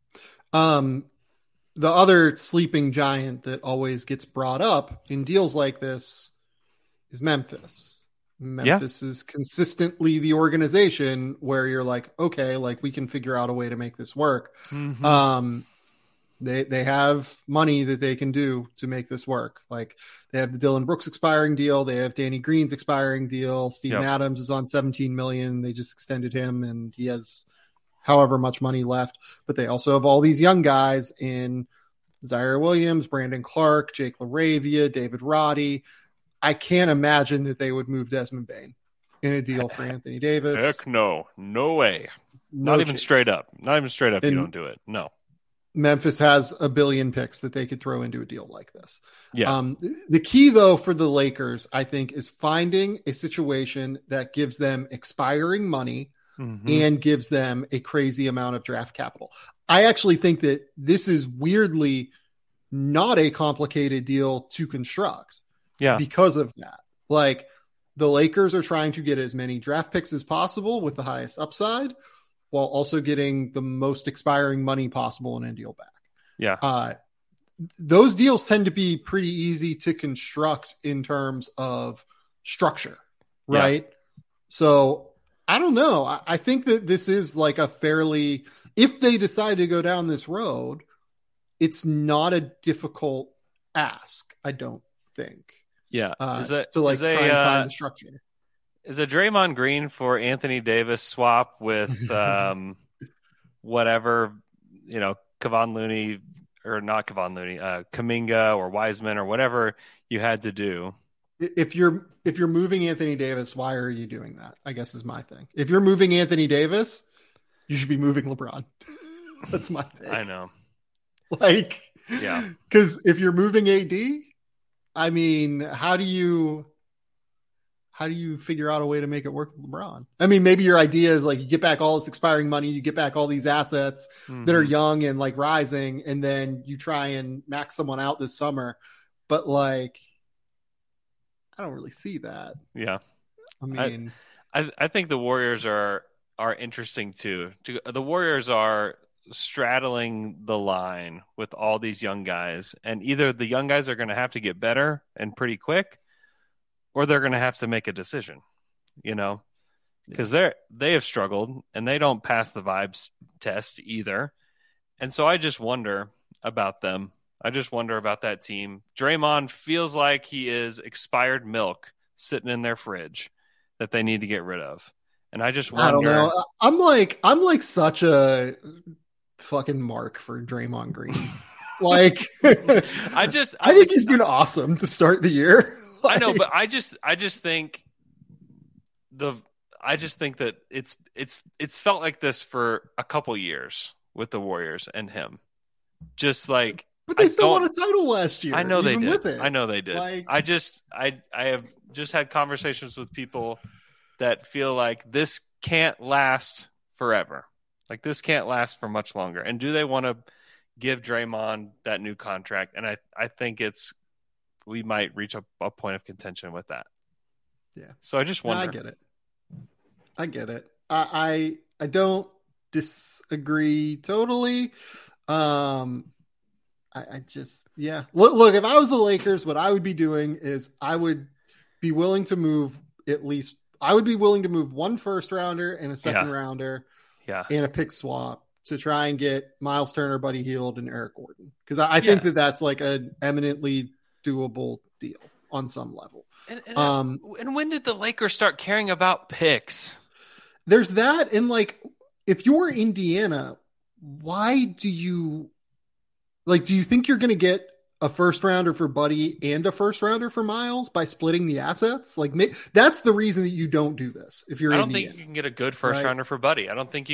The other sleeping giant that always gets brought up in deals like this is Memphis. Memphis is consistently the organization where you're like, okay, like we can figure out a way to make this work. They have money that they can do to make this work. Like they have the Dylan Brooks expiring deal. They have Danny Green's expiring deal. Steven Adams is on $17 million. They just extended him and he has however much money left, but they also have all these young guys in Zaire Williams, Brandon Clark, Jake LaRavia, David Roddy. I can't imagine that they would move Desmond Bane in a deal for Anthony Davis. Heck no. No way. Not even straight up. Not even straight up. You don't do it. No. Memphis has $1 billion picks that they could throw into a deal like this. Yeah. The key though for the Lakers, I think, is finding a situation that gives them expiring money and gives them a crazy amount of draft capital. I actually think that this is weirdly not a complicated deal to construct. Yeah. Because of that. Like the Lakers are trying to get as many draft picks as possible with the highest upside while also getting the most expiring money possible in a deal back. Yeah. Those deals tend to be pretty easy to construct in terms of structure, right? Yeah. So I don't know. I think that this is like a fairly, if they decide to go down this road, it's not a difficult ask, I don't think. Yeah. Try and find the structure. Is a Draymond Green for Anthony Davis swap with whatever, Kevon Looney or not Kevon Looney, Kuminga or Wiseman or whatever you had to do. If you're moving Anthony Davis, why are you doing that? I guess is my thing. If you're moving Anthony Davis, you should be moving LeBron. That's my take. I know. Like, Yeah. Because if you're moving AD, I mean, how do you figure out a way to make it work with LeBron? I mean, maybe your idea is like you get back all this expiring money, you get back all these assets that are young and like rising, and then you try and max someone out this summer. But like, I don't really see that. Yeah. I mean, I think the Warriors are interesting too. The Warriors are straddling the line with all these young guys, and either the young guys are going to have to get better and pretty quick, or they're going to have to make a decision, because they have struggled and they don't pass the vibes test either. And so I just wonder about them. I just wonder about that team. Draymond feels like he is expired milk sitting in their fridge that they need to get rid of. And I just wonder. I don't know. I'm like such a fucking mark for Draymond Green. Like, I think he's been awesome to start the year. I know, but I just think that it's felt like this for a couple years with the Warriors and him. Just like, but they still won a title last year. I know they did. With it. I know they did. Like, I have just had conversations with people that feel like this can't last forever. Like, this can't last for much longer. And do they want to give Draymond that new contract? And I think we might reach a point of contention with that. Yeah. So I just wonder. I get it. I don't disagree totally. I just, yeah. Look, if I was the Lakers, what I would be doing is I would be willing to move one first rounder and a second rounder and a pick swap to try and get Miles Turner, Buddy Hield, and Eric Gordon. Because I think that's like an eminently doable deal on some level. And when did the Lakers start caring about picks? There's that. And like, if you're Indiana, why do you think you're going to get a first rounder for Buddy and a first rounder for Miles by splitting the assets? Like, that's the reason that you don't do this. If you're, I don't think you can get a good first rounder for Buddy. I think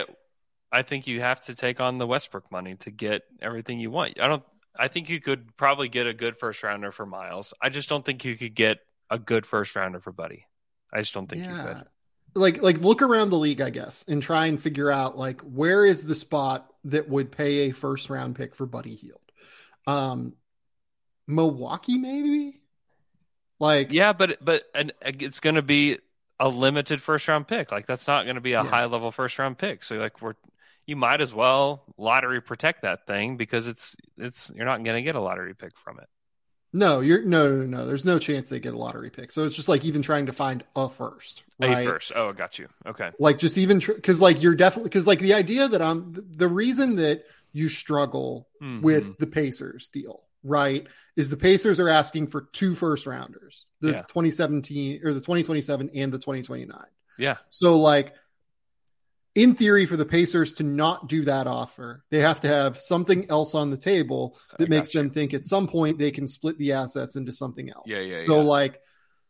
you have to take on the Westbrook money to get everything you want. I think you could probably get a good first rounder for Miles. I just don't think you could get a good first rounder for Buddy. I just don't think you could. Like look around the league, I guess, and try and figure out like where is the spot that would pay a first round pick for Buddy Hield. Milwaukee, maybe. Like, yeah, but it's going to be a limited first round pick. Like, that's not going to be a high level first round pick. So like you might as well lottery protect that thing because you're not going to get a lottery pick from it. No, no. There's no chance they get a lottery pick. So it's just like even trying to find a first. Right? A first. Oh, got you. Okay. Like just even because like you're definitely because like the idea that the reason that you struggle with the Pacers deal, right, is the Pacers are asking for 2 first rounders, the 2017 or the 2027 and the 2029. Yeah. So like, in theory, for the Pacers to not do that offer, they have to have something else on the table that makes them think at some point they can split the assets into something else. So like,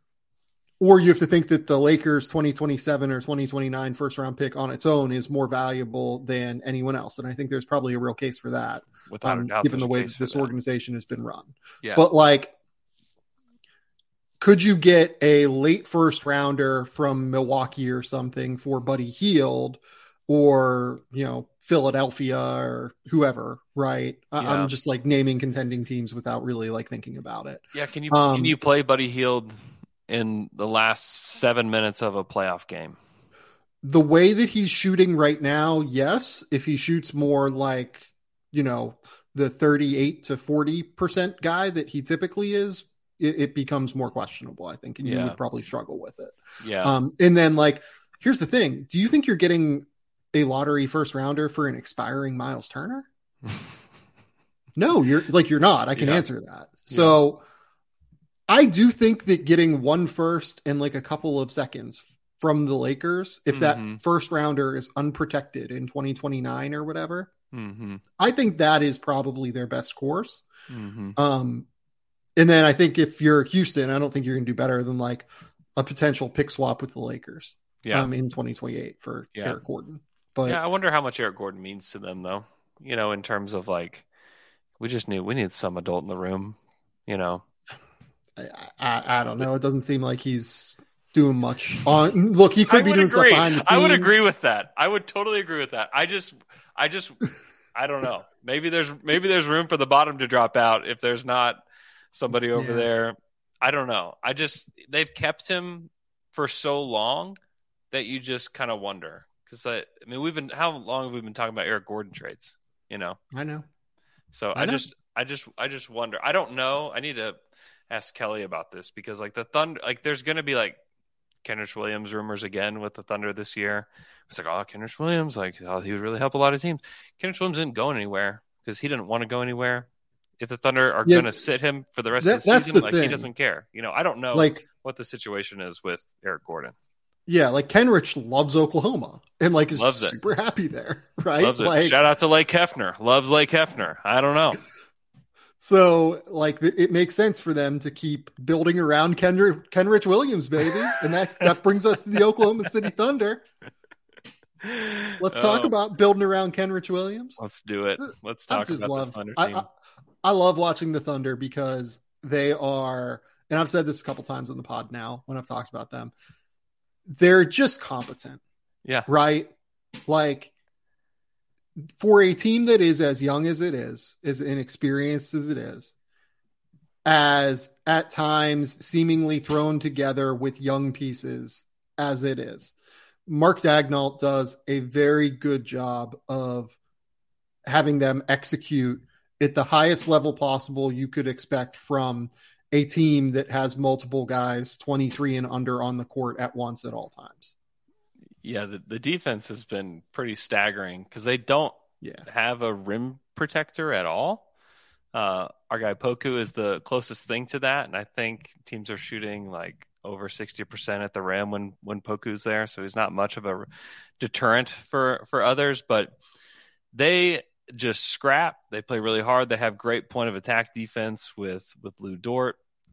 or you have to think that the Lakers 2027 or 2029 first round pick on its own is more valuable than anyone else. And I think there's probably a real case for that, given the way this organization has been run. Yeah. But like, could you get a late first rounder from Milwaukee or something for Buddy Hield or, Philadelphia or whoever, right? Yeah. I'm just like naming contending teams without really like thinking about it. Yeah. Can you play Buddy Hield in the last 7 minutes of a playoff game? The way that he's shooting right now, yes. If he shoots more like, the 38 to 40% guy that he typically is, it becomes more questionable, I think, and you would probably struggle with it. Yeah. And then like, here's the thing. Do you think you're getting a lottery first rounder for an expiring Miles Turner? No, you're not. I can answer that. So I do think that getting 1 first and like a couple of seconds from the Lakers, if that first rounder is unprotected in 2029 or whatever, I think that is probably their best course. And then I think if you're Houston, I don't think you're going to do better than like a potential pick swap with the Lakers in 2028 for Eric Gordon. But yeah, I wonder how much Eric Gordon means to them, though. In terms of like, we need some adult in the room. I don't know. It doesn't seem like he's doing much on. Look, he could be doing stuff behind the scenes. I would agree with that. I would totally agree with that. I don't know. Maybe there's room for the bottom to drop out if there's not somebody over there. I don't know. They've kept him for so long that you just kind of wonder. Because how long have we been talking about Eric Gordon trades? I know. So I just wonder. I don't know. I need to ask Kelly about this because like the Thunder, like there's going to be like Kenrich Williams rumors again with the Thunder this year. It's like, Kenrich Williams, he would really help a lot of teams. Kenrich Williams didn't go anywhere because he didn't want to go anywhere. If the Thunder are going to sit him for the rest of the season, he doesn't care. I don't know what the situation is with Eric Gordon. Yeah, Kenrich loves Oklahoma and is super happy there, right? Loves it. Shout out to Lake Hefner. Loves Lake Hefner. I don't know. So, it makes sense for them to keep building around Kenrich Williams, baby. And that brings us to the Oklahoma City Thunder. Let's talk about building around Kenrich Williams. Let's do it. Let's talk about this Thunder team. I love watching the Thunder because they are, and I've said this a couple times on the pod now when I've talked about them, they're just competent. Yeah. Right? For a team that is as young as it is, as inexperienced as it is, as at times seemingly thrown together with young pieces as it is, Mark Daigneault does a very good job of having them execute at the highest level possible you could expect from a team that has multiple guys 23 and under on the court at once at all times. Yeah, the defense has been pretty staggering because they don't have a rim protector at all. Our guy Poku is the closest thing to that, and I think teams are shooting over 60% at the rim when Poku's there, so he's not much of a deterrent for others, but they just scrap. They play really hard. They have great point of attack defense with Lou Dort.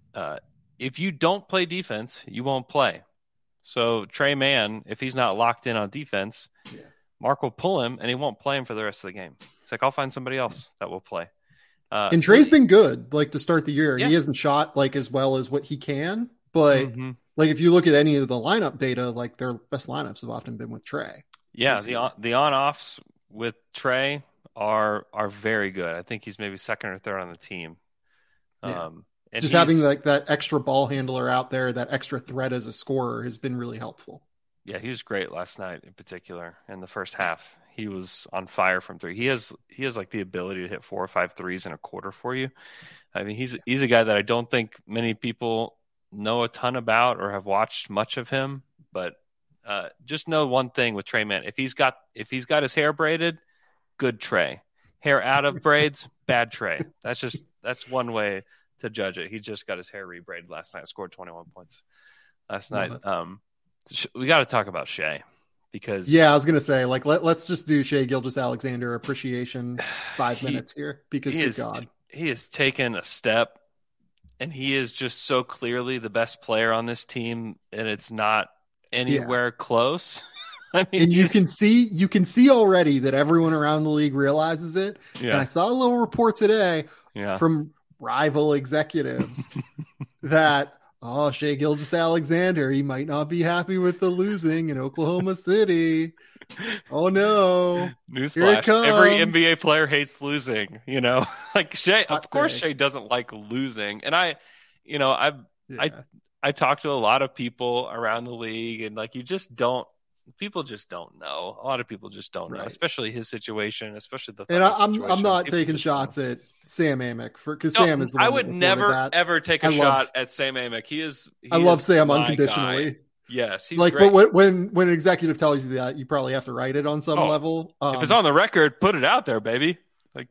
If you don't play defense, you won't play. So Trey Mann, if he's not locked in on defense, Mark will pull him and he won't play him for the rest of the game. It's like, I'll find somebody else that will play. And Trey's been good, to start the year. Yeah. He hasn't shot as well as what he can, but if you look at any of the lineup data, their best lineups have often been with Trey. Yeah, the on-offs with Trey are very good. I think he's maybe second or third on the team. Yeah. And just having that extra ball handler out there, that extra threat as a scorer has been really helpful. Yeah, he was great last night in particular. In the first half, he was on fire from three. He has the ability to hit 4 or 5 threes in a quarter for you. I mean, he's a guy that I don't think many people know a ton about or have watched much of him. But just know one thing with Trey Mann: if he's got his hair braided, good Trey. Hair out of braids, bad Trey. That's one way to judge it. He just got his hair rebraided last night. Scored 21 points last night. We got to talk about Shai because I was gonna say let's just do Shai Gilgeous-Alexander appreciation 5 minutes here because he has taken a step and he is just so clearly the best player on this team and it's not anywhere close. I mean, and you can see already that everyone around the league realizes it. Yeah. And I saw a little report today from rival executives that Shai Gilgeous-Alexander, he might not be happy with the losing in Oklahoma City. Oh no! Newsflash: every NBA player hates losing. Shai. Of course, Shai doesn't like losing. And I talked to a lot of people around the league, and you just don't. People just don't know. A lot of people just don't know, especially his situation, especially the. And I'm not taking shots at Sam Amick because Sam is. I would never ever take a shot at Sam Amick. I love Sam unconditionally. Guy. Yes, he's great. But when an executive tells you that, you probably have to write it on some level. If it's on the record, put it out there, baby. But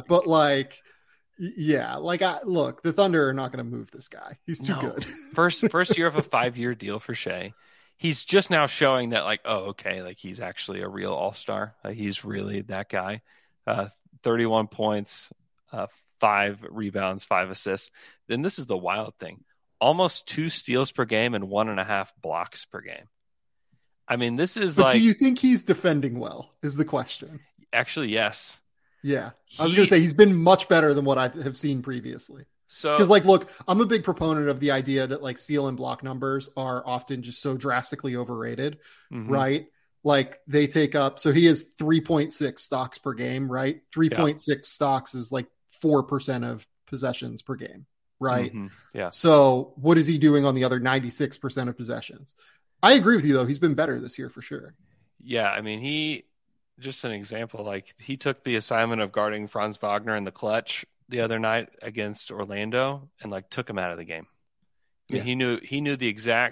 the Thunder are not going to move this guy. He's too good. First year of a 5-year deal for Shai. He's just now showing that he's actually a real all-star. He's really that guy. 31 points, 5 rebounds, 5 assists. Then this is the wild thing. Almost 2 steals per game and 1.5 blocks per game. I mean, this is But like, do you think he's defending well is the question. actually, yes. Yeah. I was going to say he's been much better than what I have seen previously. So, Because, like, look, I'm a big proponent of the idea that, like, steal and block numbers are often just so drastically overrated, right? Like, they take up, so he has 3.6 stocks per game, right? 3.6 stocks is like 4% of possessions per game, right? Yeah. So, what is he doing on the other 96% of possessions? I agree with you, though. He's been better this year for sure. Yeah. I mean, just an example, like, he took the assignment of guarding Franz Wagner in the clutch the other night against Orlando and like took him out of the game. I mean, he knew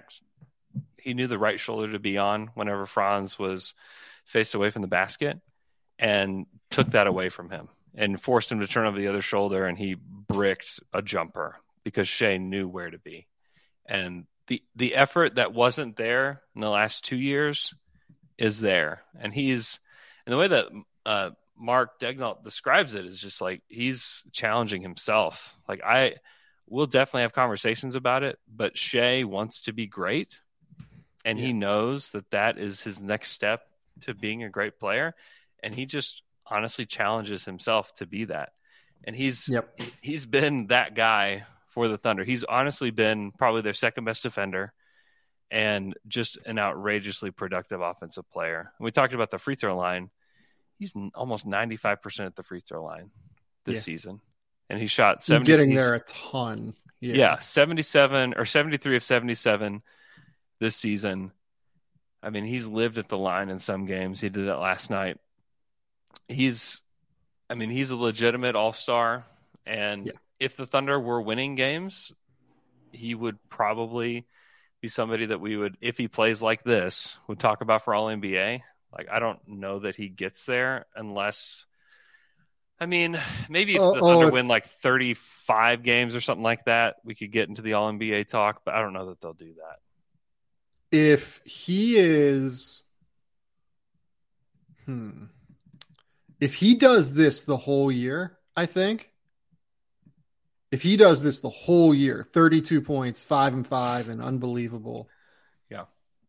the right shoulder to be on whenever Franz was faced away from the basket and took that away from him and forced him to turn over the other shoulder, and he bricked a jumper because Shea knew where to be. And the effort that wasn't there in the last 2 years is there. And the way that Mark Daigneault describes it is just like he's challenging himself. Like, we'll definitely have conversations about it, but Shea wants to be great, and he knows that is his next step to being a great player, and he just honestly challenges himself to be that. And he's been that guy for the Thunder. He's honestly been probably their second best defender and just an outrageously productive offensive player. And we talked about the free throw line. He's almost 95% at the free throw line this season. And he shot 70. Getting there a ton. Yeah, 77 or 73 of 77 this season. I mean, he's lived at the line in some games. He did that last night. He's a legitimate all-star. And if the Thunder were winning games, he would probably be somebody that we would, if he plays like this, would talk about for All-NBA. Like, I don't know that he gets there unless, I mean, maybe if the Thunder win like 35 games or something like that, we could get into the All-NBA talk, but I don't know that they'll do that. If he is, if he does this the whole year, I think, if he does this the whole year, 32 points, 5-5, and unbelievable. Yeah.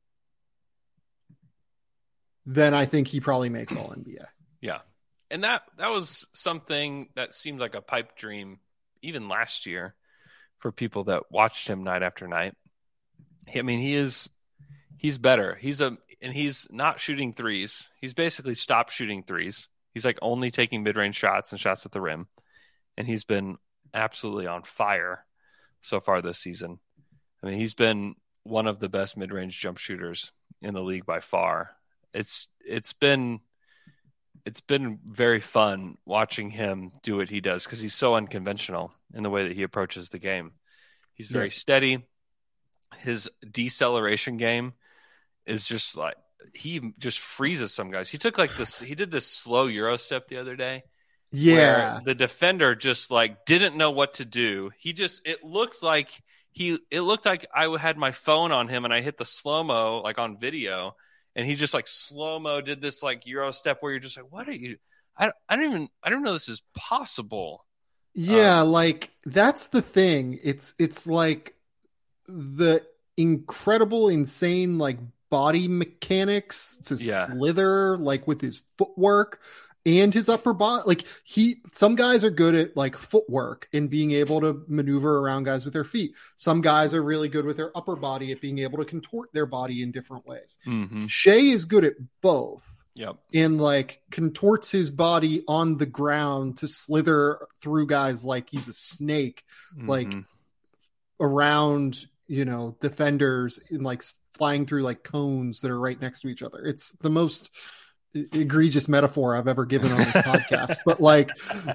Then I think he probably makes All NBA. Yeah. And that was something that seemed like a pipe dream even last year for people that watched him night after night. I mean, he's better. And he's not shooting threes. He's basically stopped shooting threes. He's like only taking mid-range shots and shots at the rim. And he's been absolutely on fire so far this season. I mean, he's been one of the best mid-range jump shooters in the league by far. It's been very fun watching him do what he does because he's so unconventional in the way that he approaches the game. He's very steady. His deceleration game is just like, he just freezes some guys. He took like this, he did this slow Euro step the other day. Yeah. Where the defender just like didn't know what to do. It looked like I had my phone on him and I hit the slow-mo like on video, and he just like slow-mo did this like Euro step where you're just like, what are you? I don't know this is possible. Yeah, like that's the thing. It's like the incredible, insane like body mechanics to slither like with his footwork and his upper body. Like some guys are good at like footwork and being able to maneuver around guys with their feet. Some guys are really good with their upper body at being able to contort their body in different ways. Mm-hmm. Shea is good at both. Yep. And like contorts his body on the ground to slither through guys like he's a snake, like around, defenders and like flying through like cones that are right next to each other. It's the most egregious metaphor I've ever given on this podcast, but like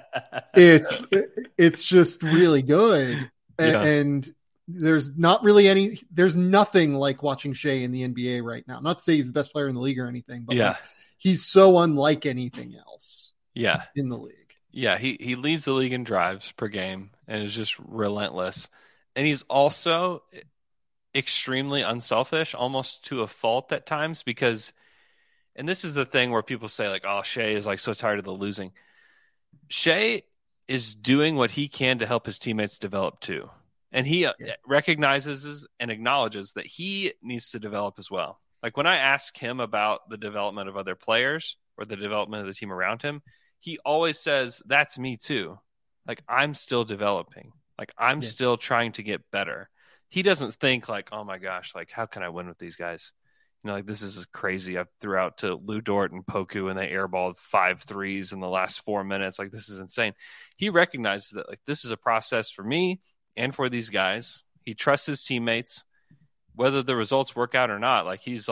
it's just really good. And there's nothing like watching Shea in the NBA right now. Not to say he's the best player in the league or anything, but like, he's so unlike anything else in the league. Yeah, he leads the league in drives per game and is just relentless. And he's also extremely unselfish, almost to a fault at times, because, and this is the thing where people say like, oh, Shea is like so tired of the losing. Shea is doing what he can to help his teammates develop too. And he recognizes and acknowledges that he needs to develop as well. Like when I ask him about the development of other players or the development of the team around him, he always says, that's me too. Like I'm still developing. Like I'm still trying to get better. He doesn't think like, oh my gosh, like how can I win with these guys? You know, like this is crazy. I threw out to Lou Dort and Poku and they airballed 5 threes in the last 4 minutes. Like this is insane. He recognizes that like this is a process for me and for these guys. He trusts his teammates, whether the results work out or not. Like he's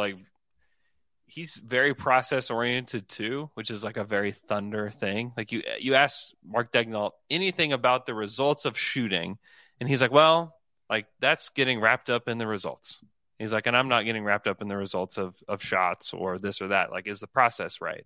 very process oriented too, which is like a very Thunder thing. Like you ask Mark Daigneault anything about the results of shooting, and he's like, well, like that's getting wrapped up in the results. He's like, and I'm not getting wrapped up in the results of shots or this or that. Like, is the process right?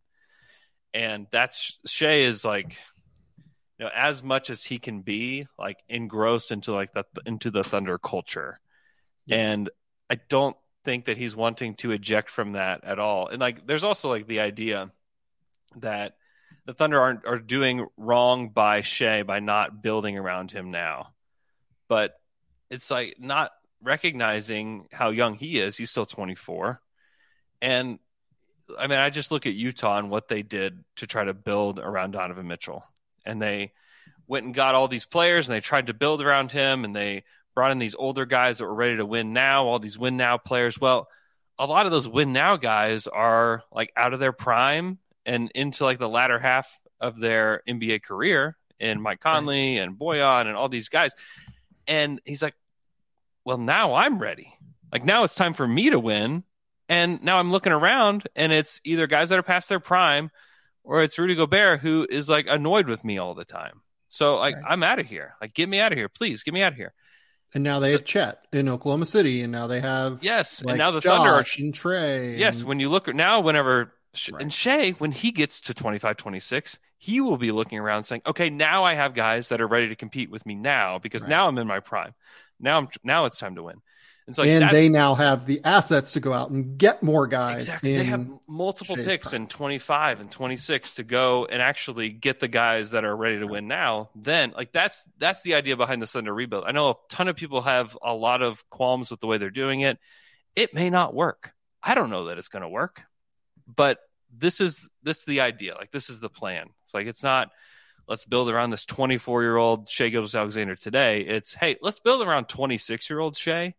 And that's Shai is like, you know, as much as he can be like engrossed into like into the Thunder culture. And I don't think that he's wanting to eject from that at all. And like, there's also like the idea that the Thunder are doing wrong by Shai by not building around him now. But it's like not recognizing how young he is. He's still 24. And I mean, I just look at Utah and what they did to try to build around Donovan Mitchell. And they went and got all these players and they tried to build around him and they brought in these older guys that were ready to win now, all these win now players. Well, a lot of those win now guys are like out of their prime and into like the latter half of their NBA career in Mike Conley and Boyan and all these guys. And he's like, well, now I'm ready. Like now it's time for me to win. And now I'm looking around and it's either guys that are past their prime or it's Rudy Gobert who is like annoyed with me all the time. So like, I'm out of here. Like, get me out of here. Please get me out of here. And now they have Chet in Oklahoma City, and now they have like, and now the Josh Thunder are and Trey. Yes, when you look now, whenever and Shai, when he gets to 25, 26, he will be looking around saying, "Okay, now I have guys that are ready to compete with me now because now I'm in my prime. Now it's time to win." And so, like, they now have the assets to go out and get more guys. Exactly, they have multiple picks in 25 and 26 to go and actually get the guys that are ready to win now. Then, like that's the idea behind the Thunder rebuild. I know a ton of people have a lot of qualms with the way they're doing it. It may not work. I don't know that it's going to work, but this is the idea. Like this is the plan. It's like it's not let's build around this 24-year-old Shai Gilgeous-Alexander today. It's hey, let's build around 26-year-old Shai.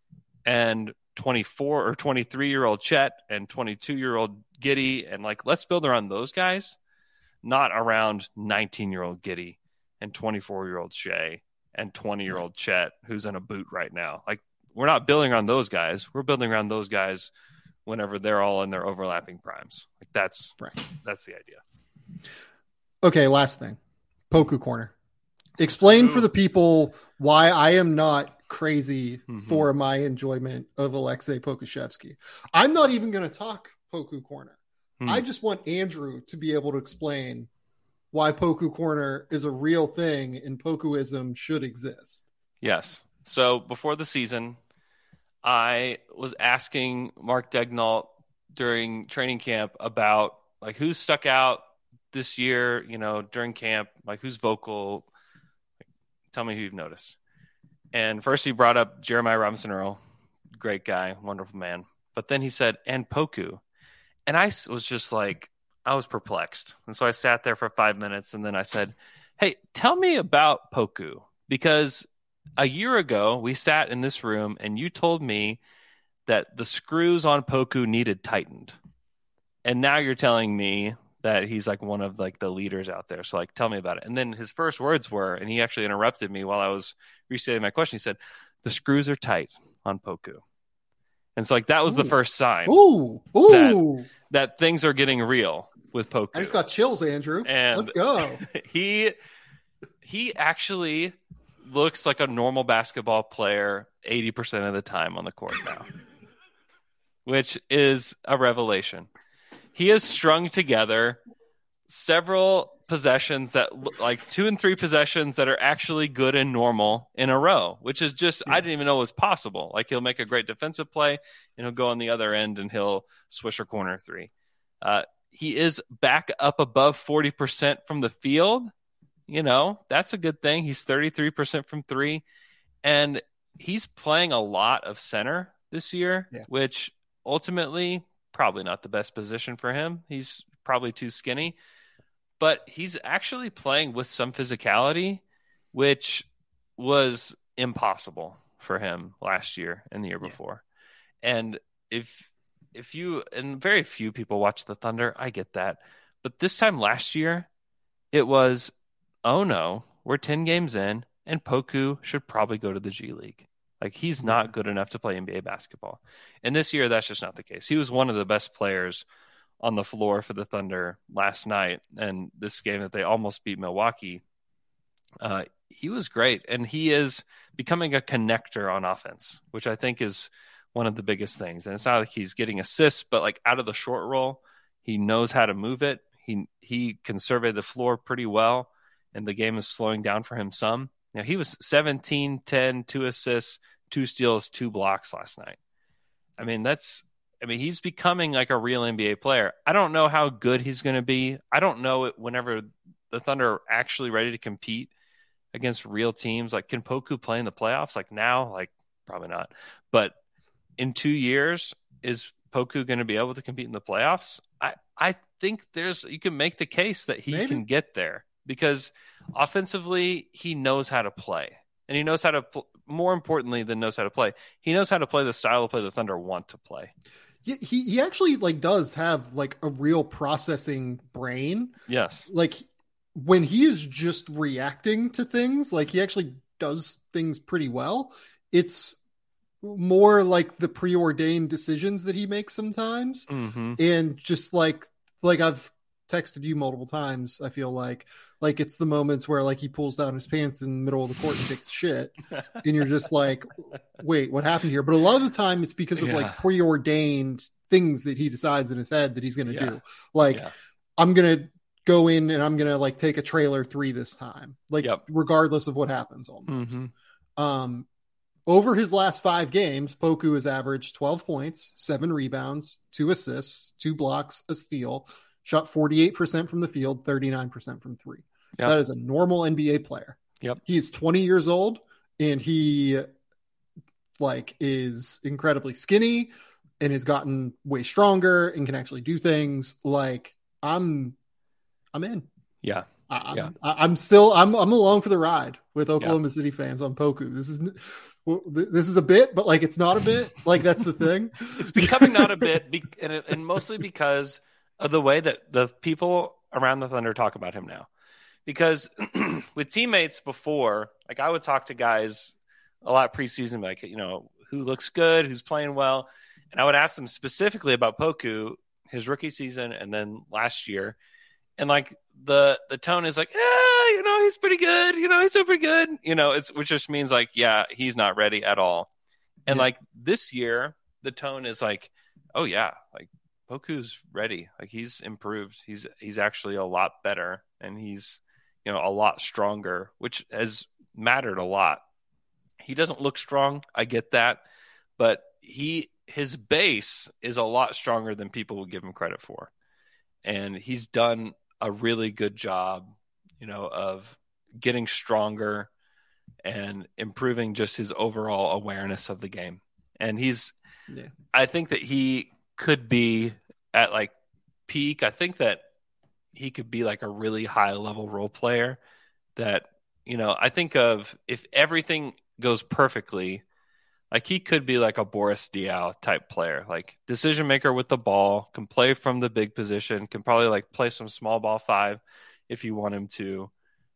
And 24 or 23-year-old Chet and 22-year-old Giddey. And like, let's build around those guys, not around 19-year-old Giddey and 24-year-old Shai and 20-year-old Chet, who's in a boot right now. Like, we're not building around those guys. We're building around those guys whenever they're all in their overlapping primes. Like that's the idea. Okay. Last thing, Poku Corner. Explain for the people why I am not crazy for my enjoyment of Alexei Pokusevski. I'm not even going to talk Poku Corner. I just want Andrew to be able to explain why Poku Corner is a real thing and Pokuism should exist. Yes. So before the season, I was asking Mark Daigneault during training camp about like who stuck out this year, you know, during camp, like who's vocal. Tell me who you've noticed. And first he brought up Jeremiah Robinson Earl. Great guy, wonderful man. But then he said, and Poku. And I was just like, I was perplexed. And so I sat there for 5 minutes and then I said, hey, tell me about Poku. Because a year ago we sat in this room and you told me that the screws on Poku needed tightened. And now you're telling me that he's like one of like the leaders out there. So like, tell me about it. And then his first words were, and he actually interrupted me while I was restating my question. He said, the screws are tight on Poku. And so like, that was the first sign that things are getting real with Poku. I just got chills, Andrew. And let's go. He actually looks like a normal basketball player 80% of the time on the court now, which is a revelation. He has strung together several possessions that like 2 and 3 possessions that are actually good and normal in a row, which is just, I didn't even know was possible. Like he'll make a great defensive play and he'll go on the other end and he'll swish a corner 3. He is back up above 40% from the field. You know, that's a good thing. He's 33% from 3 and he's playing a lot of center this year, which ultimately probably not the best position for him. He's probably too skinny, but he's actually playing with some physicality, which was impossible for him last year and the year before. And if you, and very few people watch the Thunder, I get that. But this time last year, it was, oh no, we're 10 games in, and Poku should probably go to the G League. Like, he's not good enough to play NBA basketball. And this year, that's just not the case. He was one of the best players on the floor for the Thunder last night, and this game that they almost beat Milwaukee. He was great, and he is becoming a connector on offense, which I think is one of the biggest things. And it's not like he's getting assists, but like out of the short roll, he knows how to move it. He can survey the floor pretty well, and the game is slowing down for him some. You know, he was 17, 10, 2 assists, 2 steals, 2 blocks last night. I mean, he's becoming like a real NBA player. I don't know how good he's going to be. I don't know it whenever the Thunder are actually ready to compete against real teams. Like, can Poku play in the playoffs? Like now, like probably not. But in 2 years, is Poku going to be able to compete in the playoffs? I think you can make the case that he can get there, because offensively he knows how to play, and he knows how to more importantly than knows how to play, he knows how to play the style of play the Thunder want to play. He actually like does have like a real processing brain. Yes. Like when he is just reacting to things, like he actually does things pretty well. It's more like the preordained decisions that he makes sometimes. Mm-hmm. And just like I've texted you multiple times, I feel like it's the moments where like he pulls down his pants in the middle of the court and takes shit. And you're just like, wait, what happened here? But a lot of the time it's because of like preordained things that he decides in his head that he's going to do. Like, I'm going to go in and I'm going to like take a trailer 3 this time, like regardless of what happens almost. Mm-hmm. Over his last 5 games, Poku has averaged 12 points, 7 rebounds, 2 assists, 2 blocks, a steal, shot 48% from the field, 39% from 3. Yep. That is a normal NBA player. Yep. He is 20 years old, and he like is incredibly skinny and has gotten way stronger and can actually do things. Like I'm in. Yeah. I'm along for the ride with Oklahoma City fans on Poku. This is a bit, but like it's not a bit. Like that's the thing. It's becoming not a bit, and mostly because of the way that the people around the Thunder talk about him now. Because with teammates before, like I would talk to guys a lot preseason, like, you know, who looks good, who's playing well. And I would ask them specifically about Poku, his rookie season, and then last year. And like the tone is like, you know, he's pretty good. You know, he's still pretty good. You know, which just means like, yeah, he's not ready at all. And like this year, the tone is like, oh yeah, like Poku's ready. Like he's improved. He's actually a lot better, and he's, you know, a lot stronger, which has mattered a lot. He doesn't look strong. I get that, but his base is a lot stronger than people would give him credit for. And he's done a really good job, you know, of getting stronger and improving just his overall awareness of the game. And I think that he could be at like peak. I think that he could be like a really high level role player that, you know, I think of if everything goes perfectly, like he could be like a Boris Diaw type player, like decision maker with the ball, can play from the big position, can probably like play some small ball 5 if you want him to,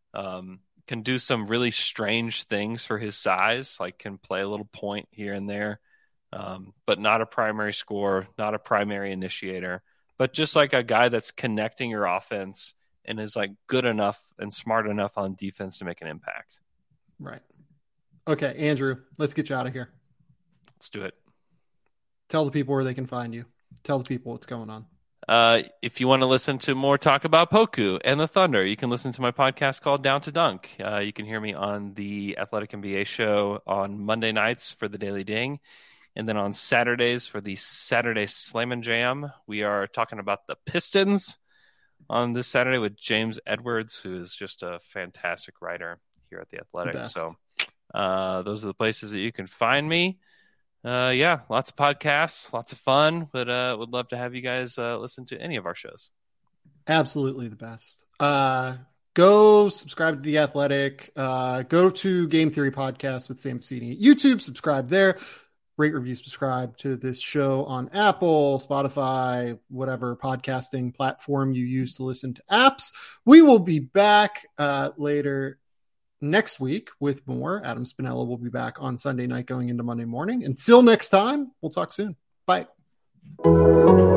can do some really strange things for his size, like can play a little point here and there, but not a primary scorer, not a primary initiator, but just like a guy that's connecting your offense and is like good enough and smart enough on defense to make an impact. Right. Okay, Andrew, let's get you out of here. Let's do it. Tell the people where they can find you. Tell the people what's going on. If you want to listen to more talk about Poku and the Thunder, you can listen to my podcast called Down to Dunk. You can hear me on the Athletic NBA show on Monday nights for the Daily Ding. And then on Saturdays for the Saturday Slam and Jam, we are talking about the Pistons on this Saturday with James Edwards, who is just a fantastic writer here at the Athletic. So those are the places that you can find me. Lots of podcasts, lots of fun, but would love to have you guys listen to any of our shows. Absolutely the best. Go subscribe to The Athletic. Go to Game Theory Podcast with Sam Vecini at YouTube. Subscribe there. Rate, review, subscribe to this show on Apple, Spotify, whatever podcasting platform you use to listen to apps. We will be back later next week with more. Adam Spinella will be back on Sunday night going into Monday morning. Until next time, we'll talk soon. Bye.